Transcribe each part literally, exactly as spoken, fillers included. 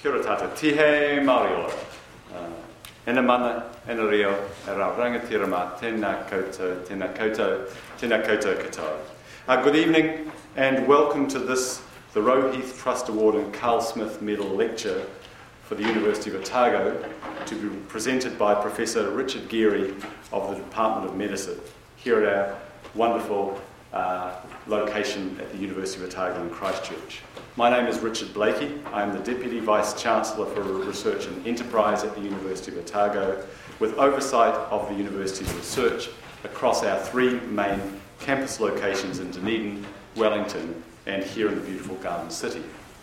Kia ora tata, tihe Māori ora. Uh, ena mana, ena reo, e rau rangatira mā, tēnā koutou, tēnā koutou, tēnā koutou katoa. Uh, good evening and welcome to this, the Roheath Trust Award and Carl Smith Medal Lecture for the University of Otago, to be presented by Professor Richard Geary of the Department of Medicine, here at our wonderful uh, location at the University of Otago in Christchurch. My name is Richard Blakey. I am the Deputy Vice-Chancellor for Research and Enterprise at the University of Otago, with oversight of the University's research across our three main campus locations in Dunedin, Wellington, and here in the beautiful Garden City.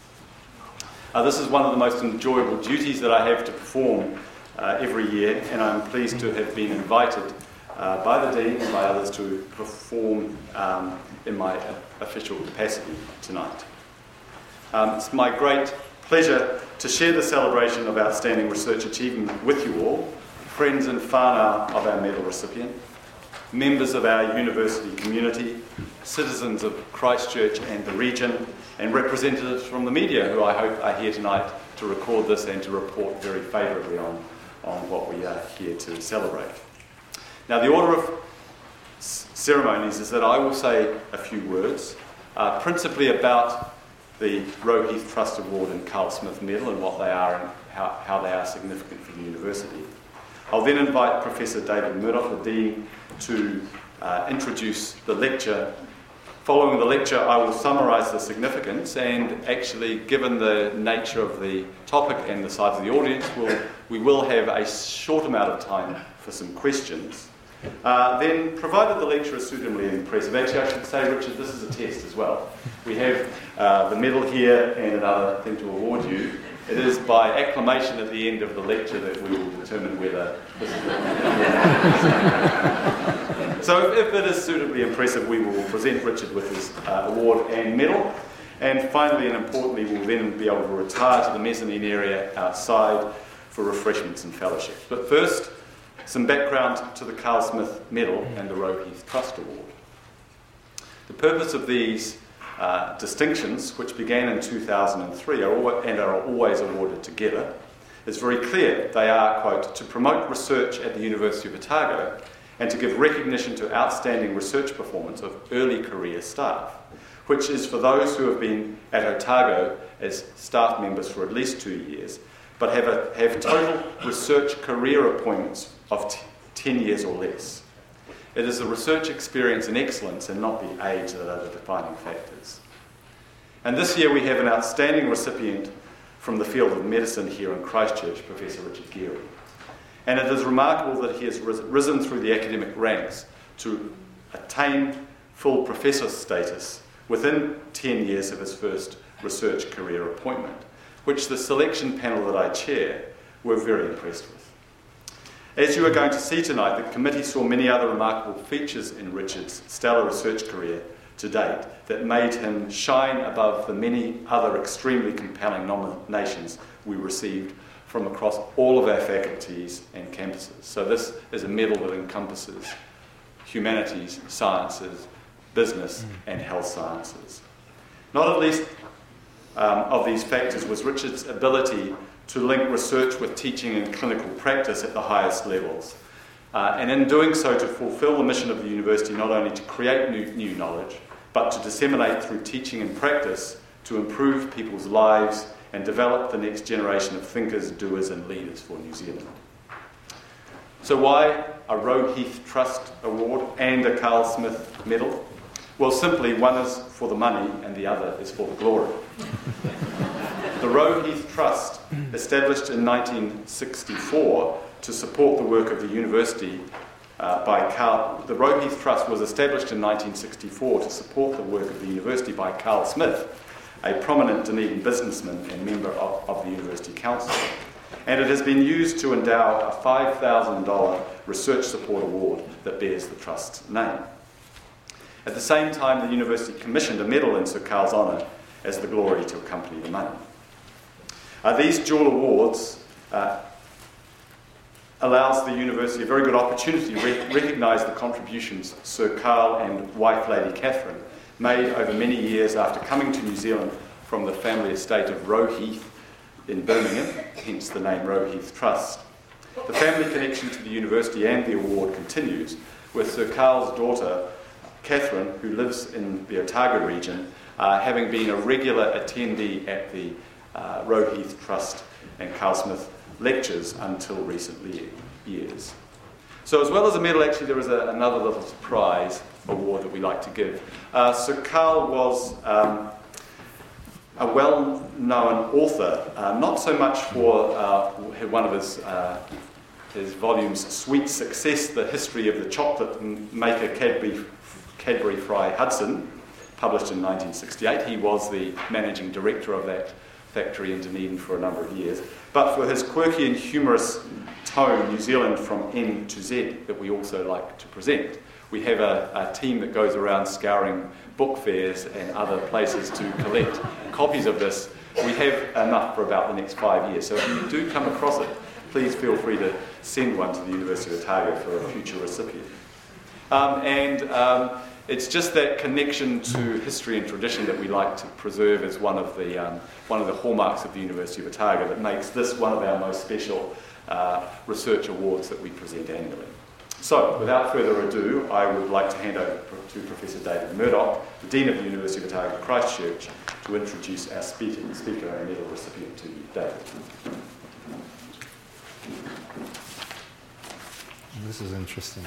Uh, this is one of the most enjoyable duties that I have to perform uh, every year, and I'm pleased to have been invited uh, by the Dean and by others to perform um, in my uh, official capacity tonight. Um, it's my great pleasure to share the celebration of outstanding research achievement with you all, friends and whānau of our medal recipient, members of our university community, citizens of Christchurch and the region, and representatives from the media who I hope are here tonight to record this and to report very favourably on, on what we are here to celebrate. Now, the order of s- ceremonies is that I will say a few words, uh, principally about the Roheath Trust Award and Carl Smith Medal and what they are and how, how they are significant for the university. I'll then invite Professor David Murdoch, the Dean, to uh, introduce the lecture. Following the lecture, I will summarise the significance, and actually, given the nature of the topic and the size of the audience, we'll, we will have a short amount of time for some questions. Uh, then, provided the lecture is suitably impressive, actually I should say, Richard, this is a test as well. We have uh, the medal here and another thing to award you. It is by acclamation at the end of the lecture that we will determine whether this is the So if, if it is suitably impressive, we will present Richard with his uh, award and medal. And finally and importantly, we'll then be able to retire to the mezzanine area outside for refreshments and fellowship. But first, some background to the Carl Smith Medal and the Roheath Trust Award. The purpose of these uh, distinctions, which began in two thousand three are al- and are always awarded together, is very clear. They are, quote, to promote research at the University of Otago and to give recognition to outstanding research performance of early career staff, which is for those who have been at Otago as staff members for at least two years, but have, a, have total research career appointments of t- ten years or less. It is the research experience and excellence and not the age that are the defining factors. And this year we have an outstanding recipient from the field of medicine here in Christchurch, Professor Richard Geary. And it is remarkable that he has risen through the academic ranks to attain full professor status within ten years of his first research career appointment, which the selection panel that I chair were very impressed with. As you are going to see tonight, the committee saw many other remarkable features in Richard's stellar research career to date that made him shine above the many other extremely compelling nominations we received from across all of our faculties and campuses. So this is a medal that encompasses humanities, sciences, business and health sciences. Not at least um, of these factors was Richard's ability to link research with teaching and clinical practice at the highest levels. Uh, and in doing so, to fulfil the mission of the university not only to create new, new knowledge, but to disseminate through teaching and practice to improve people's lives and develop the next generation of thinkers, doers and leaders for New Zealand. So why a Roheath Trust Award and a Carl Smith Medal? Well, simply, one is for the money and the other is for the glory. The Roheath Trust, established in nineteen sixty-four to support the work of the university uh, by Carl... The Roheath Trust was established in nineteen sixty-four to support the work of the university by Carl Smith, a prominent Dunedin businessman and member of, of the University Council. And it has been used to endow a five thousand dollars research support award that bears the Trust's name. At the same time, the university commissioned a medal in Sir Carl's honour as the glory to accompany the money. Uh, these dual awards uh, allows the university a very good opportunity to re- recognise the contributions Sir Carl and wife Lady Catherine made over many years after coming to New Zealand from the family estate of Roheath, in Birmingham, hence the name Roeheath Trust. The family connection to the university and the award continues, with Sir Carl's daughter, Catherine, who lives in the Otago region, uh, having been a regular attendee at the uh, Roeheath Trust and Carl Smith lectures until recent years. So as well as a medal, actually there is a, another little surprise award that we like to give. Uh, Sir Carl was um, a well-known author, uh, not so much for uh, one of his, uh, his volumes, Sweet Success, The History of the Chocolate Maker Cadbury, Cadbury Fry Hudson, published in nineteen sixty-eight. He was the managing director of that factory in Dunedin for a number of years, but for his quirky and humorous tome, New Zealand from N to Z, that we also like to present. We have a, a team that goes around scouring book fairs and other places to collect copies of this. We have enough for about the next five years, so if you do come across it, please feel free to send one to the University of Otago for a future recipient. Um, and um, it's just that connection to history and tradition that we like to preserve as one of the um, one of the hallmarks of the University of Otago that makes this one of our most special uh, research awards that we present annually. So, without further ado, I would like to hand over to Professor David Murdoch, the Dean of the University of Otago Christchurch, to introduce our speaker, speaker and medal recipient to you. David. This is interesting.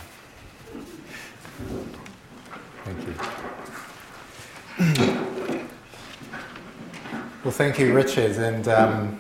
Thank you. Well, thank you, Richard. And um,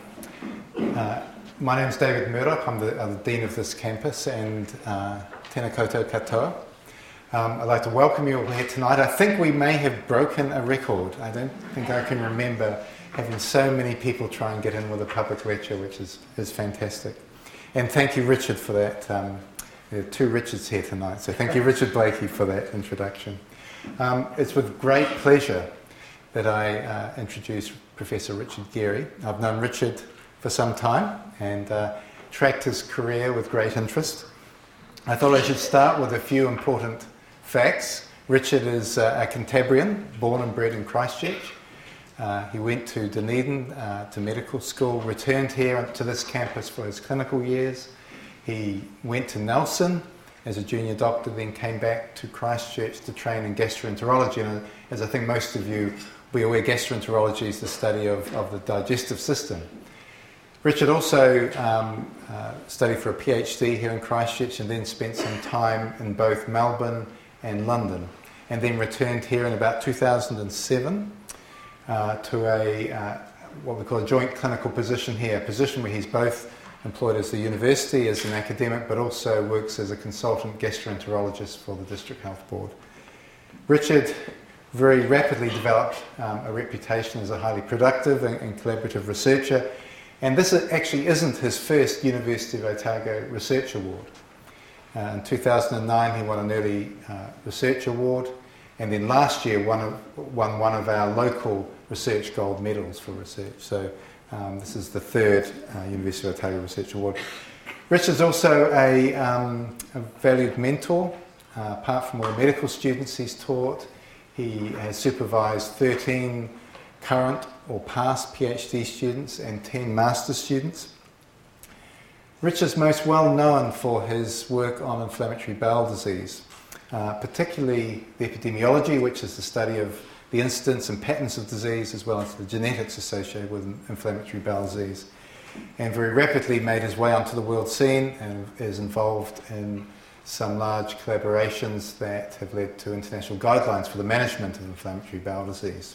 uh, my name is David Murdoch. I'm the, I'm the Dean of this campus, and uh, tēnā koutou katoa. Um, I'd like to welcome you all here tonight. I think we may have broken a record. I don't think I can remember having so many people try and get in with a public lecture, which is, is fantastic. And thank you, Richard, for that. Um, there are two Richards here tonight, so thank you, Richard Blakey, for that introduction. Um, it's with great pleasure that I uh, introduce Professor Richard Geary. I've known Richard for some time and uh, tracked his career with great interest. I thought I should start with a few important facts. Richard is uh, a Cantabrian, born and bred in Christchurch. Uh, he went to Dunedin uh, to medical school, returned here to this campus for his clinical years. He went to Nelson as a junior doctor, then came back to Christchurch to train in gastroenterology. And as I think most of you will be aware, gastroenterology is the study of, of the digestive system. Richard also um, uh, studied for a PhD here in Christchurch and then spent some time in both Melbourne and London, and then returned here in about two thousand seven uh, to a uh, what we call a joint clinical position here, a position where he's both employed as the university as an academic, but also works as a consultant gastroenterologist for the District Health Board. Richard very rapidly developed um, a reputation as a highly productive and, and collaborative researcher, and this actually isn't his first University of Otago Research Award. Uh, in two thousand nine he won an early uh, research award, and then last year won, a, won one of our local research gold medals for research. So um, this is the third uh, University of Otago Research Award. Richard's also a, um, a valued mentor. Uh, apart from all the medical students he's taught, he has supervised thirteen current or past PhD students and ten master's students. Richard's most well known for his work on inflammatory bowel disease, uh, particularly the epidemiology, which is the study of the incidence and patterns of disease, as well as the genetics associated with inflammatory bowel disease, and very rapidly made his way onto the world scene and is involved in some large collaborations that have led to international guidelines for the management of inflammatory bowel disease.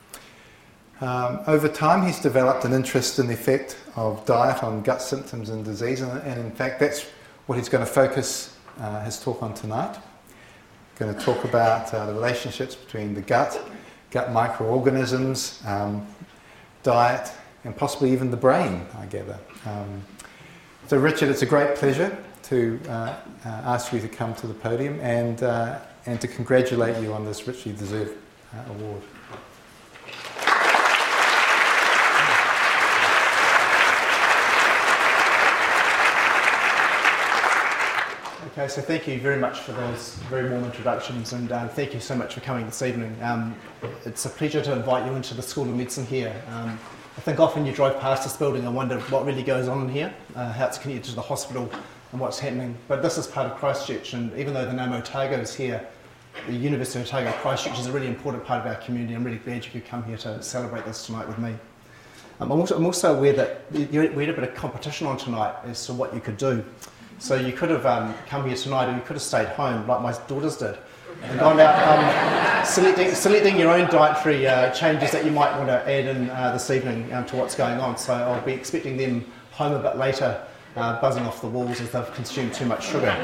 Um, over time he's developed an interest in the effect of diet on gut symptoms and disease, and, and in fact that's what he's going to focus uh, his talk on tonight. Going to talk about uh, the relationships between the gut, gut microorganisms, um, diet, and possibly even the brain, I gather. Um, so Richard, it's a great pleasure to uh, uh, ask you to come to the podium and, uh, and to congratulate you on this richly deserved uh, award. Okay, so thank you very much for those very warm introductions, and um, thank you so much for coming this evening. Um, it's a pleasure to invite you into the School of Medicine here. Um, I think often you drive past this building and wonder what really goes on in here, uh, how it's connected to the hospital and what's happening. But this is part of Christchurch, and even though the name Otago is here, the University of Otago Christchurch is a really important part of our community. I'm really glad you could come here to celebrate this tonight with me. Um, I'm, also, I'm also aware that we had a bit of competition on tonight as to what you could do. So you could have um, come here tonight, or you could have stayed home like my daughters did and gone out um, selecting, selecting your own dietary uh, changes that you might want to add in uh, this evening um, to what's going on. So I'll be expecting them home a bit later, uh, buzzing off the walls as they've consumed too much sugar.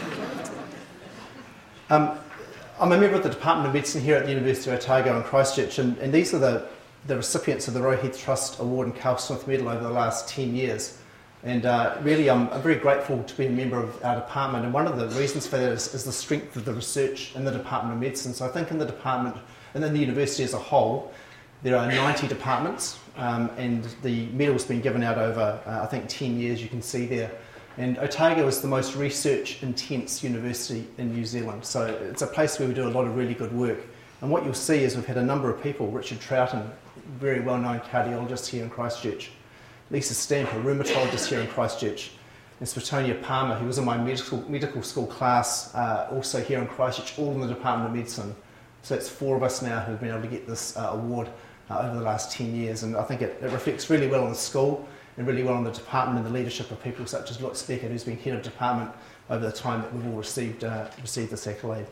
Um, I'm a member of the Department of Medicine here at the University of Otago in Christchurch, and, and these are the, the recipients of the Roe-Heath Trust Award and Carl Smith Medal over the last ten years. And uh, really, I'm, I'm very grateful to be a member of our department, and one of the reasons for that is, is the strength of the research in the Department of Medicine. So I think in the department, and in the university as a whole, there are ninety departments, um, and the medal's been given out over, uh, I think, ten years, you can see there. And Otago is the most research-intense university in New Zealand, so it's a place where we do a lot of really good work. And what you'll see is we've had a number of people, Richard Troughton, very well-known cardiologist here in Christchurch, Lisa Stamp, a rheumatologist here in Christchurch, and Swetonia Palmer, who was in my medical, medical school class, uh, also here in Christchurch, all in the Department of Medicine. So it's four of us now who've been able to get this uh, award uh, over the last ten years, and I think it, it reflects really well on the school, and really well on the department and the leadership of people such as Lutz Becker, who's been head of department over the time that we've all received uh, received this accolade.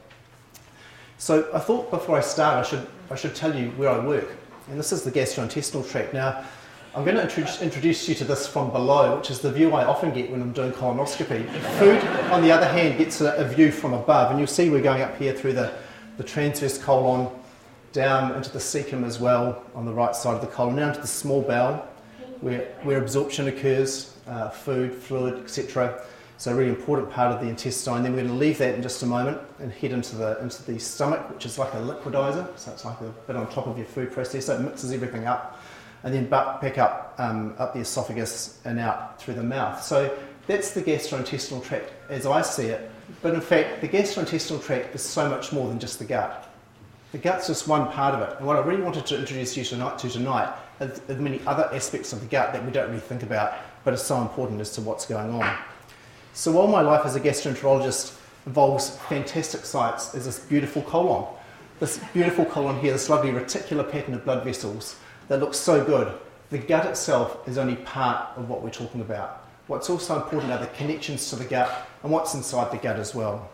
So I thought before I start I should, I should tell you where I work, and this is the gastrointestinal tract. Now, I'm going to introduce, introduce you to this from below, which is the view I often get when I'm doing colonoscopy. Food, on the other hand, gets a, a view from above, and you'll see we're going up here through the, the transverse colon, down into the cecum as well, on the right side of the colon, down to the small bowel, where, where absorption occurs, uh, food, fluid, et cetera. So a really important part of the intestine. Then we're going to leave that in just a moment and head into the into the stomach, which is like a liquidizer. So it's like a bit on top of your food processor. It mixes everything up, and then back up um, up the esophagus and out through the mouth. So that's the gastrointestinal tract as I see it. But in fact, the gastrointestinal tract is so much more than just the gut. The gut's just one part of it. And what I really wanted to introduce you tonight, to tonight are the many other aspects of the gut that we don't really think about, but are so important as to what's going on. So while my life as a gastroenterologist involves fantastic sights, is this beautiful colon. This beautiful colon here, this lovely reticular pattern of blood vessels that looks so good. The gut itself is only part of what we're talking about. What's also important are the connections to the gut and what's inside the gut as well.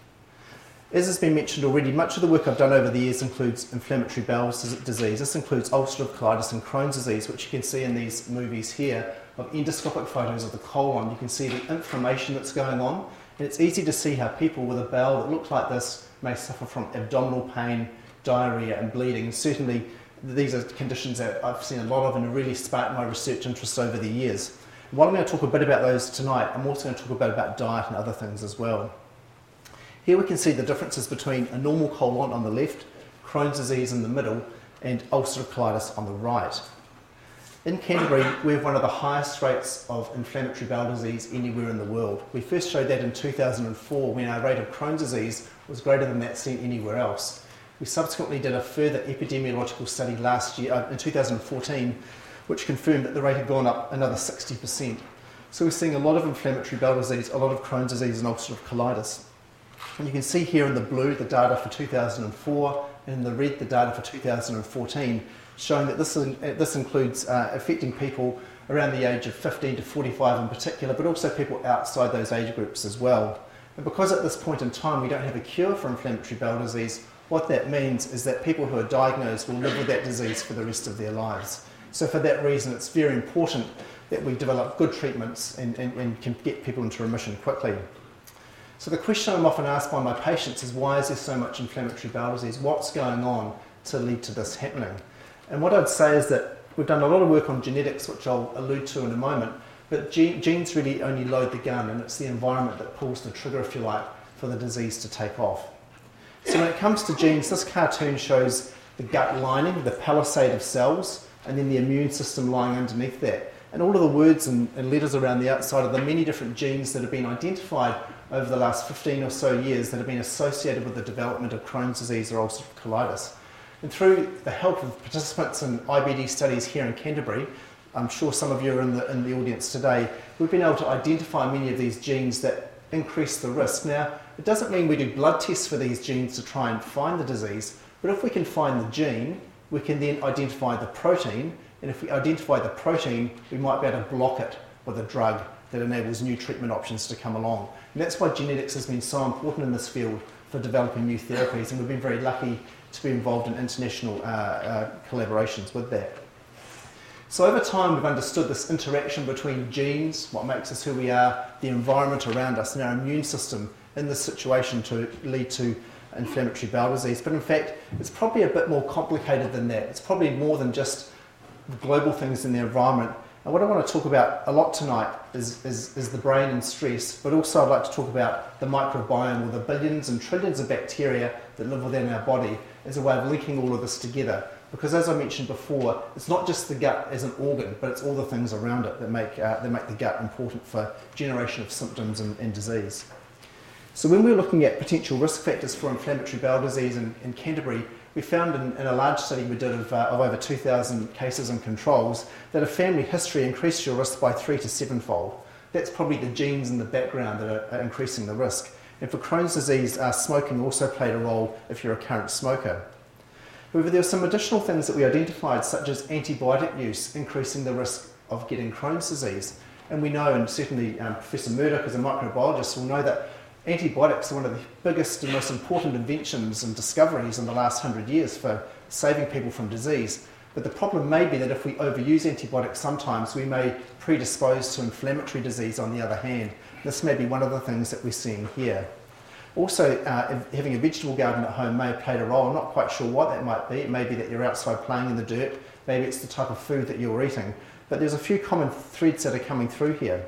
As has been mentioned already, much of the work I've done over the years includes inflammatory bowel disease. This includes ulcerative colitis and Crohn's disease, which you can see in these movies here of endoscopic photos of the colon. You can see the inflammation that's going on, and it's easy to see how people with a bowel that looks like this may suffer from abdominal pain, diarrhea and bleeding. And certainly these are conditions that I've seen a lot of and have really sparked my research interest over the years. While I'm going to talk a bit about those tonight, I'm also going to talk a bit about diet and other things as well. Here we can see the differences between a normal colon on the left, Crohn's disease in the middle, and ulcerative colitis on the right. In Canterbury, we have one of the highest rates of inflammatory bowel disease anywhere in the world. We first showed that in two thousand four when our rate of Crohn's disease was greater than that seen anywhere else. We subsequently did a further epidemiological study last year, uh, in two thousand fourteen, which confirmed that the rate had gone up another sixty percent. So we're seeing a lot of inflammatory bowel disease, a lot of Crohn's disease and ulcerative colitis. And you can see here in the blue the data for two thousand four, and in the red the data for two thousand fourteen, showing that this, in, this includes uh, affecting people around the age of fifteen to forty-five in particular, but also people outside those age groups as well. And because at this point in time we don't have a cure for inflammatory bowel disease, what that means is that people who are diagnosed will live with that disease for the rest of their lives. So for that reason it's very important that we develop good treatments and, and, and can get people into remission quickly. So the question I'm often asked by my patients is, why is there so much inflammatory bowel disease? What's going on to lead to this happening? And what I'd say is that we've done a lot of work on genetics, which I'll allude to in a moment, but ge- genes really only load the gun, and it's the environment that pulls the trigger, if you like, for the disease to take off. So when it comes to genes, this cartoon shows the gut lining, the palisade of cells, and then the immune system lying underneath that. And all of the words and, and letters around the outside are the many different genes that have been identified over the last fifteen or so years that have been associated with the development of Crohn's disease or ulcerative colitis. And through the help of participants in I B D studies here in Canterbury, I'm sure some of you are in the, in the audience today, we've been able to identify many of these genes that increase the risk. Now, it doesn't mean we do blood tests for these genes to try and find the disease, but if we can find the gene, we can then identify the protein, and if we identify the protein, we might be able to block it with a drug that enables new treatment options to come along. And that's why genetics has been so important in this field for developing new therapies, and we've been very lucky to be involved in international uh, uh, collaborations with that. So over time we've understood this interaction between genes, what makes us who we are, the environment around us, and our immune system in this situation to lead to inflammatory bowel disease. But in fact, it's probably a bit more complicated than that. It's probably more than just the global things in the environment. And what I want to talk about a lot tonight is, is, is the brain and stress, but also I'd like to talk about the microbiome, or the billions and trillions of bacteria that live within our body, as a way of linking all of this together. Because as I mentioned before, it's not just the gut as an organ, but it's all the things around it that make, uh, that make the gut important for generation of symptoms and, and disease. So when we were looking at potential risk factors for inflammatory bowel disease in, in Canterbury, we found in, in a large study we did of, uh, of over two thousand cases and controls that a family history increased your risk by three to sevenfold. That's probably the genes in the background that are, are increasing the risk. And for Crohn's disease, uh, smoking also played a role if you're a current smoker. However, there were some additional things that we identified, such as antibiotic use, increasing the risk of getting Crohn's disease. And we know, and certainly um, Professor Murdoch as a microbiologist will know, that antibiotics are one of the biggest and most important inventions and discoveries in the last hundred years for saving people from disease. But the problem may be that if we overuse antibiotics sometimes, we may predispose to inflammatory disease on the other hand. This may be one of the things that we're seeing here. Also, uh, having a vegetable garden at home may have played a role. I'm not quite sure what that might be. It may be that you're outside playing in the dirt. Maybe it's the type of food that you're eating. But there's a few common threads that are coming through here.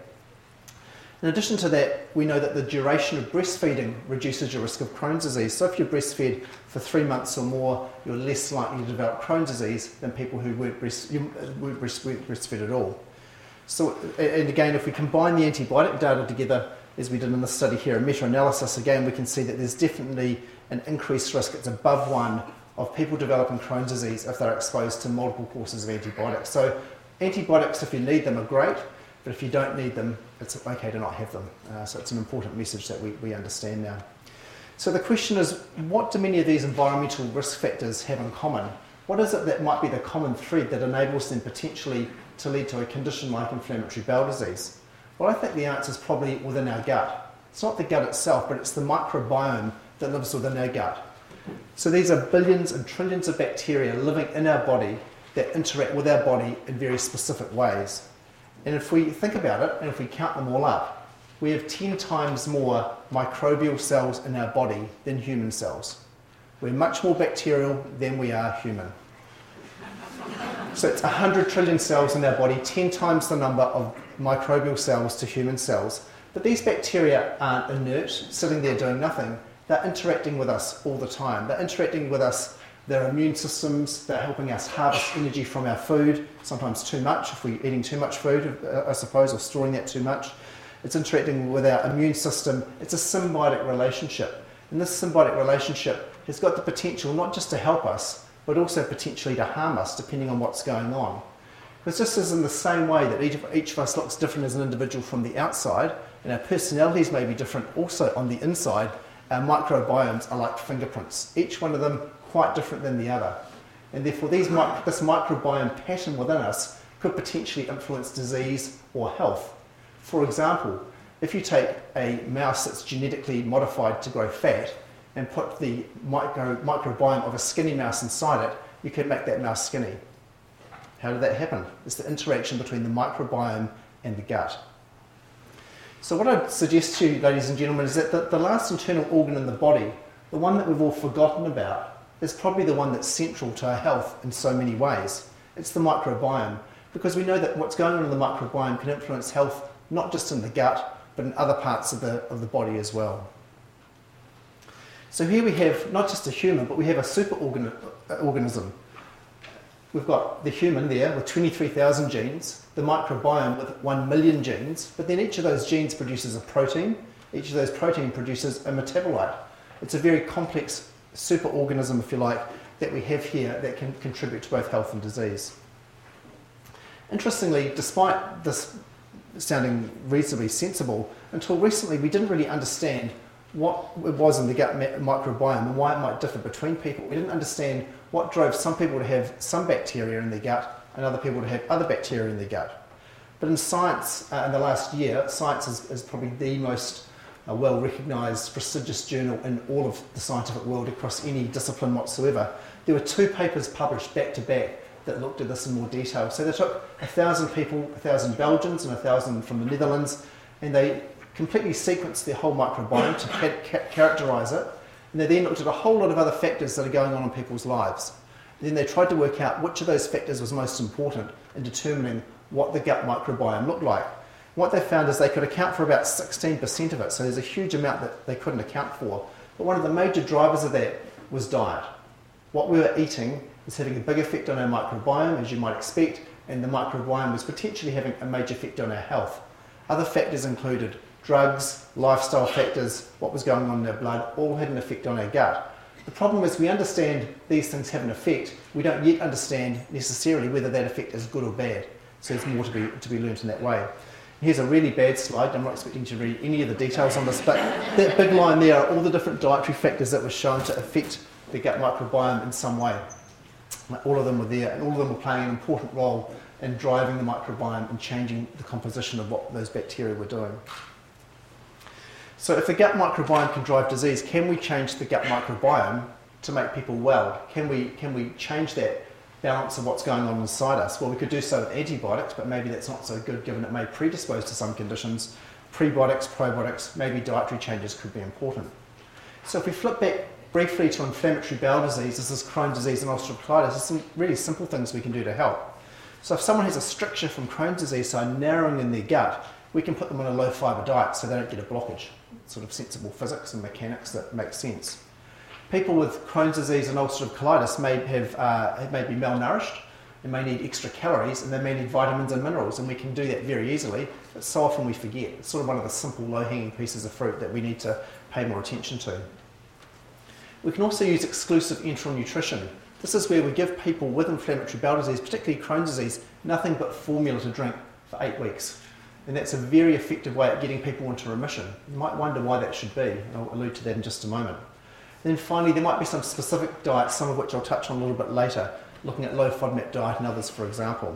In addition to that, we know that the duration of breastfeeding reduces your risk of Crohn's disease. So if you're breastfed for three months or more, you're less likely to develop Crohn's disease than people who weren't, breast, weren't breastfed at all. So, and again, if we combine the antibiotic data together, as we did in this study here, a meta-analysis, again, we can see that there's definitely an increased risk, it's above one, of people developing Crohn's disease if they're exposed to multiple courses of antibiotics. So antibiotics, if you need them, are great, but if you don't need them, it's okay to not have them. Uh, so it's an important message that we, we understand now. So the question is, what do many of these environmental risk factors have in common? What is it that might be the common thread that enables them potentially to lead to a condition like inflammatory bowel disease? Well, I think the answer is probably within our gut. It's not the gut itself, but it's the microbiome that lives within our gut. So these are billions and trillions of bacteria living in our body that interact with our body in very specific ways. And if we think about it, and if we count them all up, we have ten times more microbial cells in our body than human cells. We're much more bacterial than we are human. So it's one hundred trillion cells in our body, ten times the number of microbial cells to human cells. But these bacteria aren't inert, sitting there doing nothing. They're interacting with us all the time. They're interacting with us, their immune systems, they're helping us harvest energy from our food, sometimes too much, if we're eating too much food, I suppose, or storing that too much. It's interacting with our immune system. It's a symbiotic relationship. And this symbiotic relationship has got the potential not just to help us, but also potentially to harm us, depending on what's going on. Because just as in the same way that each of, each of us looks different as an individual from the outside, and our personalities may be different also on the inside, our microbiomes are like fingerprints, each one of them quite different than the other. And therefore these mic- this microbiome pattern within us could potentially influence disease or health. For example, if you take a mouse that's genetically modified to grow fat and put the micro, microbiome of a skinny mouse inside it, you can make that mouse skinny. How did that happen? It's the interaction between the microbiome and the gut. So what I'd suggest to you, ladies and gentlemen, is that the, the last internal organ in the body, the one that we've all forgotten about, is probably the one that's central to our health in so many ways. It's the microbiome, because we know that what's going on in the microbiome can influence health not just in the gut, but in other parts of the, of the body as well. So here we have not just a human, but we have a super organ, uh, organism. We've got the human there with twenty-three thousand genes, the microbiome with one million genes, but then each of those genes produces a protein, each of those protein produces a metabolite. It's a very complex superorganism, if you like, that we have here that can contribute to both health and disease. Interestingly, despite this sounding reasonably sensible, until recently we didn't really understand what it was in the gut microbiome and why it might differ between people. We didn't understand what drove some people to have some bacteria in their gut and other people to have other bacteria in their gut. But in science, uh, in the last year, Science is, is probably the most uh, well-recognised, prestigious journal in all of the scientific world across any discipline whatsoever. There were two papers published back-to-back that looked at this in more detail. So they took a thousand people, a thousand Belgians and a thousand from the Netherlands, and they completely sequenced their whole microbiome to ca ca characterise it, and they then looked at a whole lot of other factors that are going on in people's lives. And then they tried to work out which of those factors was most important in determining what the gut microbiome looked like. What they found is they could account for about sixteen percent of it, so there's a huge amount that they couldn't account for. But one of the major drivers of that was diet. What we were eating was having a big effect on our microbiome, as you might expect, and the microbiome was potentially having a major effect on our health. Other factors included drugs, lifestyle factors, what was going on in our blood, all had an effect on our gut. The problem is we understand these things have an effect. We don't yet understand necessarily whether that effect is good or bad. So there's more to be, to be learnt in that way. Here's a really bad slide. I'm not expecting to read any of the details on this, but that big line there are all the different dietary factors that were shown to affect the gut microbiome in some way. All of them were there, and all of them were playing an important role in driving the microbiome and changing the composition of what those bacteria were doing. So if the gut microbiome can drive disease, can we change the gut microbiome to make people well? Can we, can we change that balance of what's going on inside us? Well, we could do so with antibiotics, but maybe that's not so good given it may predispose to some conditions. Prebiotics, probiotics, maybe dietary changes could be important. So if we flip back briefly to inflammatory bowel disease, this is Crohn's disease and ulcerative colitis, there's some really simple things we can do to help. So if someone has a stricture from Crohn's disease, so narrowing in their gut, we can put them on a low fibre diet so they don't get a blockage. Sort of sensible physics and mechanics that make sense. People with Crohn's disease and ulcerative colitis may, have, uh, may be malnourished, they may need extra calories, and they may need vitamins and minerals, and we can do that very easily, but so often we forget. It's sort of one of the simple low-hanging pieces of fruit that we need to pay more attention to. We can also use exclusive enteral nutrition. This is where we give people with inflammatory bowel disease, particularly Crohn's disease, nothing but formula to drink for eight weeks. And that's a very effective way of getting people into remission. You might wonder why that should be, and I'll allude to that in just a moment. And then finally, there might be some specific diets, some of which I'll touch on a little bit later, looking at low FODMAP diet and others, for example.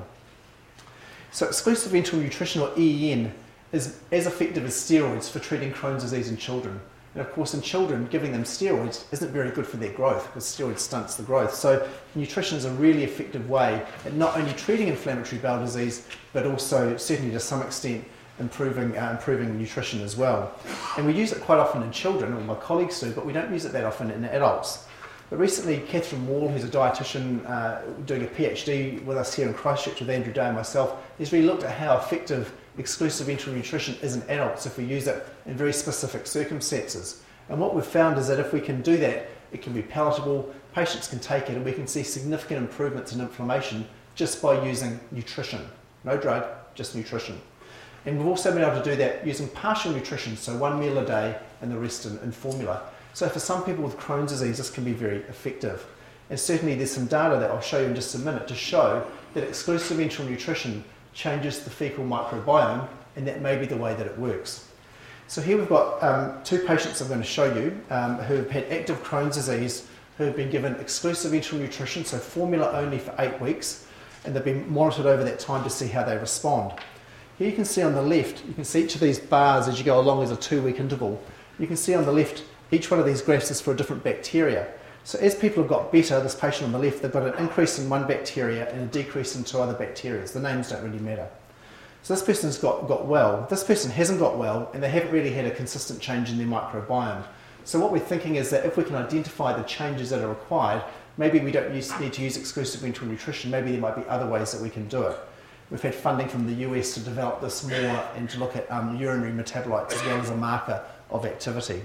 So exclusive enteral nutrition, or E E N, is as effective as steroids for treating Crohn's disease in children. And of course, in children, giving them steroids isn't very good for their growth, because steroids stunts the growth. So nutrition is a really effective way at not only treating inflammatory bowel disease, but also, certainly to some extent, improving, uh, improving nutrition as well. And we use it quite often in children, or my colleagues do, but we don't use it that often in adults. But recently, Catherine Wall, who's a dietitian uh, doing a PhD with us here in Christchurch with Andrew Day and myself, has really looked at how effective exclusive enteral nutrition is in adults if we use it in very specific circumstances. And what we've found is that if we can do that, it can be palatable, patients can take it, and we can see significant improvements in inflammation just by using nutrition. No drug, just nutrition. And we've also been able to do that using partial nutrition, so one meal a day and the rest in, in formula. So for some people with Crohn's disease, this can be very effective. And certainly there's some data that I'll show you in just a minute to show that exclusive enteral nutrition changes the fecal microbiome, and that may be the way that it works. So here we've got um, two patients I'm going to show you um, who have had active Crohn's disease, who have been given exclusive enteral nutrition, so formula only for eight weeks, and they've been monitored over that time to see how they respond. Here you can see on the left, you can see each of these bars as you go along as a two-week interval. You can see on the left, each one of these graphs is for a different bacteria. So as people have got better, this patient on the left, they've got an increase in one bacteria and a decrease in two other bacteria. The names don't really matter. So this person's got, got well. This person hasn't got well, and they haven't really had a consistent change in their microbiome. So what we're thinking is that if we can identify the changes that are required, maybe we don't use, need to use exclusive enteral nutrition. Maybe there might be other ways that we can do it. We've had funding from the U S to develop this more and to look at um, urinary metabolites as well as a marker of activity.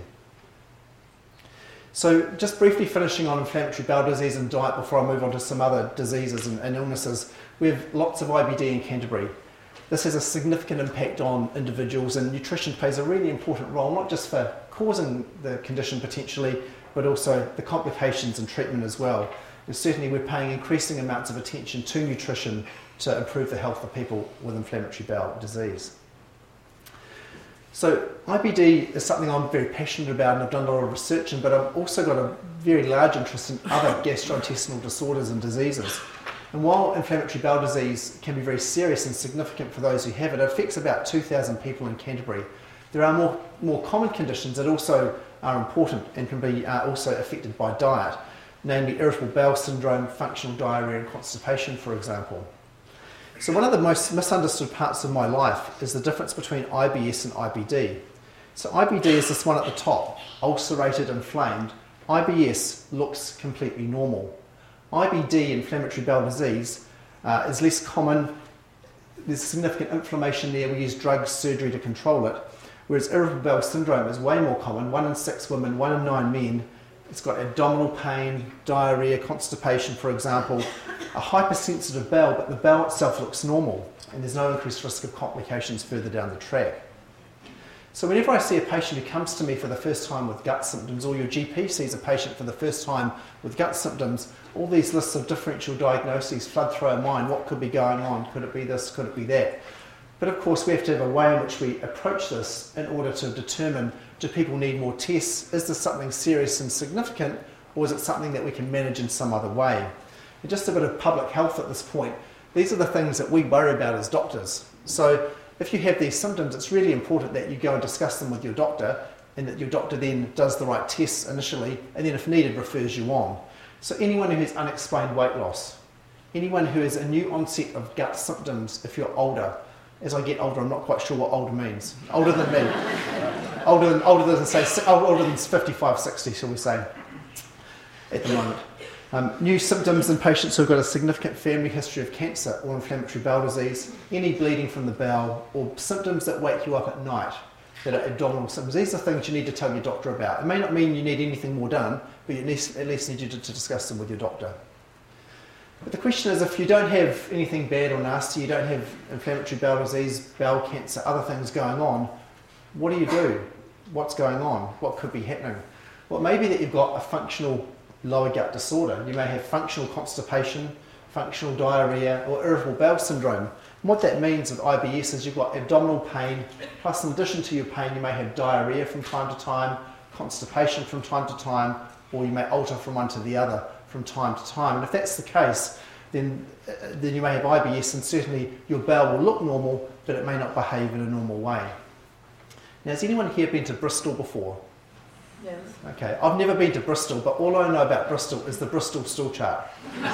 So just briefly finishing on inflammatory bowel disease and diet before I move on to some other diseases and, and illnesses. We have lots of I B D in Canterbury. This has a significant impact on individuals, and nutrition plays a really important role, not just for causing the condition potentially, but also the complications and treatment as well. And certainly we're paying increasing amounts of attention to nutrition to improve the health of people with inflammatory bowel disease. So I B D is something I'm very passionate about and I've done a lot of research in, but I've also got a very large interest in other gastrointestinal disorders and diseases. And while inflammatory bowel disease can be very serious and significant for those who have it, it affects about two thousand people in Canterbury. There are more, more common conditions that also are important and can be uh, also affected by diet, namely irritable bowel syndrome, functional diarrhea and constipation, for example. So one of the most misunderstood parts of my life is the difference between I B S and I B D. So I B D is this one at the top, ulcerated, inflamed. I B S looks completely normal. I B D, inflammatory bowel disease, uh, is less common. There's significant inflammation there. We use drugs, surgery to control it. Whereas irritable bowel syndrome is way more common. One in six women, one in nine men. It's got abdominal pain, diarrhea, constipation, for example, a hypersensitive bowel, but the bowel itself looks normal, and there's no increased risk of complications further down the track. So whenever I see a patient who comes to me for the first time with gut symptoms, or your G P sees a patient for the first time with gut symptoms, all these lists of differential diagnoses flood through our mind. What could be going on? Could it be this? Could it be that? But of course we have to have a way in which we approach this in order to determine, do people need more tests? Is this something serious and significant, or is it something that we can manage in some other way? And just a bit of public health at this point, these are the things that we worry about as doctors. So if you have these symptoms, it's really important that you go and discuss them with your doctor, and that your doctor then does the right tests initially, and then if needed refers you on. So anyone who has unexplained weight loss, anyone who has a new onset of gut symptoms if you're older. As I get older, I'm not quite sure what older means. Older than me. older than older than say older than fifty-five, sixty, shall we say, at the moment. Um, new symptoms in patients who've got a significant family history of cancer or inflammatory bowel disease, any bleeding from the bowel, or symptoms that wake you up at night that are abdominal symptoms. These are things you need to tell your doctor about. It may not mean you need anything more done, but you at least, at least need you to, to discuss them with your doctor. But the question is, if you don't have anything bad or nasty, you don't have inflammatory bowel disease, bowel cancer, other things going on, what do you do? What's going on? What could be happening? Well, it may be that you've got a functional lower gut disorder. You may have functional constipation, functional diarrhea, or irritable bowel syndrome. And what that means with I B S is you've got abdominal pain, plus in addition to your pain, you may have diarrhea from time to time, constipation from time to time, or you may alter from one to the other from time to time. And if that's the case, then, uh, then you may have I B S, and certainly your bowel will look normal, but it may not behave in a normal way. Now, has anyone here been to Bristol before? Yes. Okay, I've never been to Bristol, but all I know about Bristol is the Bristol stool chart.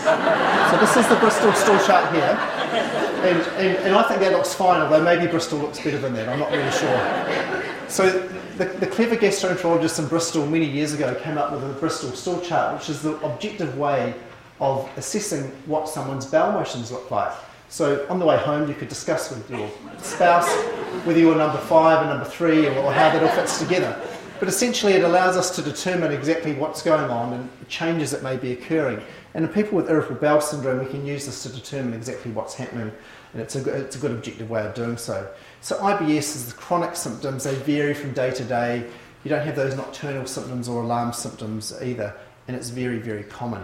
So this is the Bristol stool chart here, and, and, and I think that looks fine, although maybe Bristol looks better than that, I'm not really sure. So the, the clever gastroenterologist in Bristol many years ago came up with the Bristol stool chart, which is the objective way of assessing what someone's bowel motions look like. So on the way home, you could discuss with your spouse whether you're number five or number three, or, or how that all fits together. But essentially, it allows us to determine exactly what's going on and changes that may be occurring. And in people with irritable bowel syndrome, we can use this to determine exactly what's happening, and it's a good, it's a good objective way of doing so. So I B S is the chronic symptoms. They vary from day to day. You don't have those nocturnal symptoms or alarm symptoms either, and it's very, very common.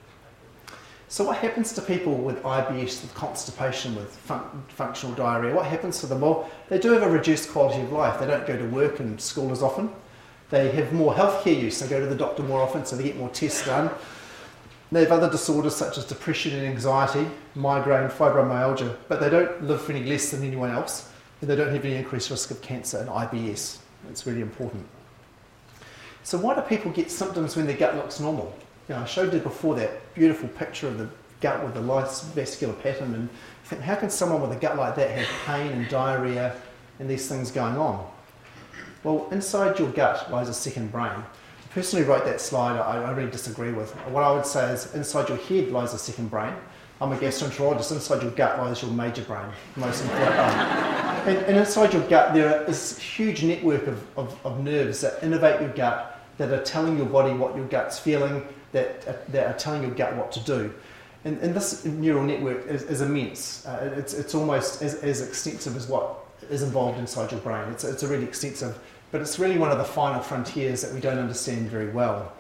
So what happens to people with I B S, with constipation, with fun- functional diarrhea? What happens to them? Well, they do have a reduced quality of life. They don't go to work and school as often. They have more healthcare use. They go to the doctor more often, so they get more tests done. They have other disorders such as depression and anxiety, migraine, fibromyalgia, but they don't live for any less than anyone else, and they don't have any increased risk of cancer and I B S. It's really important. So why do people get symptoms when their gut looks normal? You know, I showed you before that beautiful picture of the gut with the nice vascular pattern, and you think, how can someone with a gut like that have pain and diarrhea and these things going on? Well, inside your gut lies a second brain. The person who wrote that slide, I, I really disagree with. What I would say is, inside your head lies a second brain. I'm a gastroenterologist. Inside your gut lies your major brain, most important brain. And, and inside your gut, there is a huge network of, of, of nerves that innervate your gut, that are telling your body what your gut's feeling, that, uh, that are telling your gut what to do. And, and this neural network is, is immense. Uh, it's, it's almost as, as extensive as what is involved inside your brain. It's, it's a really extensive, but it's really one of the final frontiers that we don't understand very well.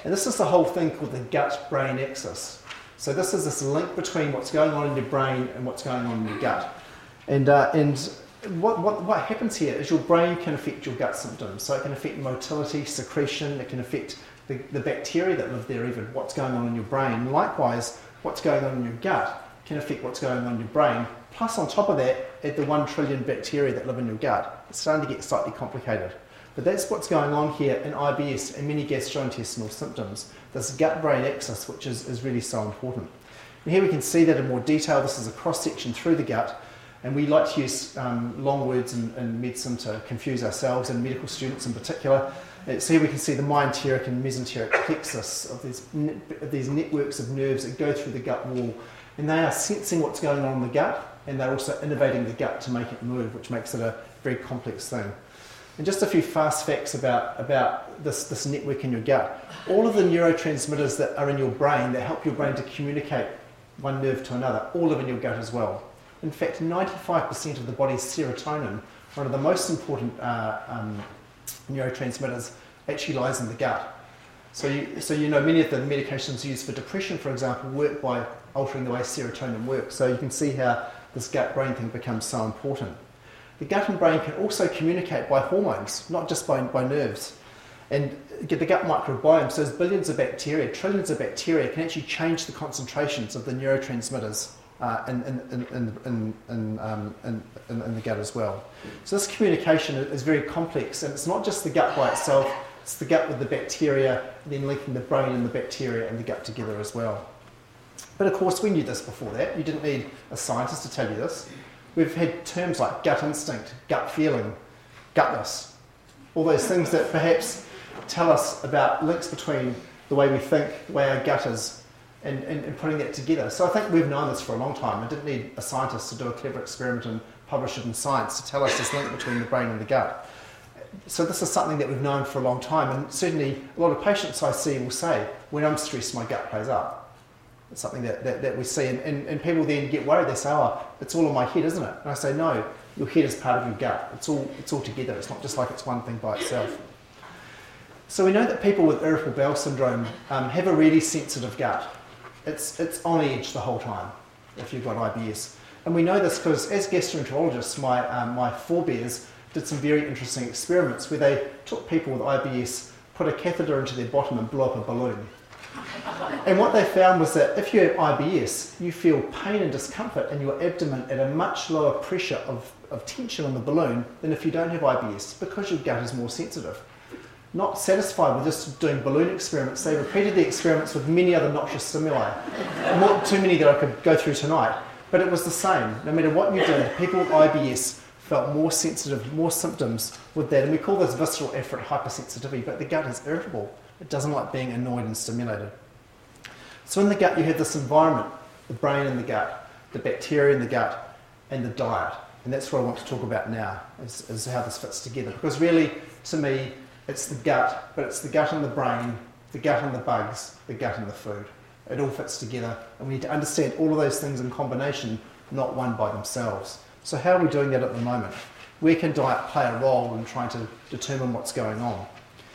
And this is the whole thing called the gut-brain axis. So this is this link between what's going on in your brain and what's going on in your gut. And, uh, and what, what, what happens here is your brain can affect your gut symptoms. So it can affect motility, secretion, it can affect the, the bacteria that live there, even what's going on in your brain. Likewise, what's going on in your gut can affect what's going on in your brain. Plus, on top of that, at the one trillion bacteria that live in your gut, it's starting to get slightly complicated. But that's what's going on here in I B S and many gastrointestinal symptoms. This gut-brain axis, which is, is really so important. And here we can see that in more detail. This is a cross-section through the gut. And we like to use um, long words in, in medicine to confuse ourselves and medical students in particular. Uh, so here we can see the myenteric and mesenteric plexus of these, ne- of these networks of nerves that go through the gut wall. And they are sensing what's going on in the gut, and they're also innervating the gut to make it move, which makes it a very complex thing. And just a few fast facts about, about this, this network in your gut. All of the neurotransmitters that are in your brain that help your brain to communicate one nerve to another, all live in your gut as well. In fact, ninety-five percent of the body's serotonin, one of the most important uh, um, neurotransmitters, actually lies in the gut. So you, so you know many of the medications used for depression, for example, work by altering the way serotonin works. So you can see how this gut-brain thing becomes so important. The gut and brain can also communicate by hormones, not just by, by nerves. And the gut microbiome, so there's billions of bacteria, trillions of bacteria, can actually change the concentrations of the neurotransmitters uh, in, in, in, in, in, um, in, in, in the gut as well. So this communication is very complex, and it's not just the gut by itself, it's the gut with the bacteria, then linking the brain and the bacteria and the gut together as well. But of course, we knew this before that. You didn't need a scientist to tell you this. We've had terms like gut instinct, gut feeling, gutness, all those things that perhaps tell us about links between the way we think, the way our gut is, and, and, and putting that together. So I think we've known this for a long time. I didn't need a scientist to do a clever experiment and publish it in Science to tell us this link between the brain and the gut. So this is something that we've known for a long time, and certainly a lot of patients I see will say, when I'm stressed, my gut plays up. It's something that, that, that we see, and, and, and people then get worried. They say, oh, it's all in my head, isn't it? And I say, no, your head is part of your gut. It's all, it's all together. It's not just like it's one thing by itself. So we know that people with irritable bowel syndrome um, have a really sensitive gut. It's, it's on edge the whole time if you've got I B S. And we know this because as gastroenterologists, my, um, my forebears did some very interesting experiments where they took people with I B S, put a catheter into their bottom and blew up a balloon. And what they found was that if you have I B S, you feel pain and discomfort in your abdomen at a much lower pressure of, of tension on the balloon than if you don't have I B S, because your gut is more sensitive. Not satisfied with just doing balloon experiments, they repeated the experiments with many other noxious stimuli. Not too many that I could go through tonight, but it was the same. No matter what you did, people with I B S felt more sensitive, more symptoms with that. And we call this visceral afferent hypersensitivity, but the gut is irritable. It doesn't like being annoyed and stimulated. So in the gut you have this environment, the brain in the gut, the bacteria in the gut, and the diet. And that's what I want to talk about now, is, is how this fits together. Because really, to me, it's the gut, but it's the gut and the brain, the gut and the bugs, the gut and the food. It all fits together, and we need to understand all of those things in combination, not one by themselves. So how are we doing that at the moment? Where can diet play a role in trying to determine what's going on?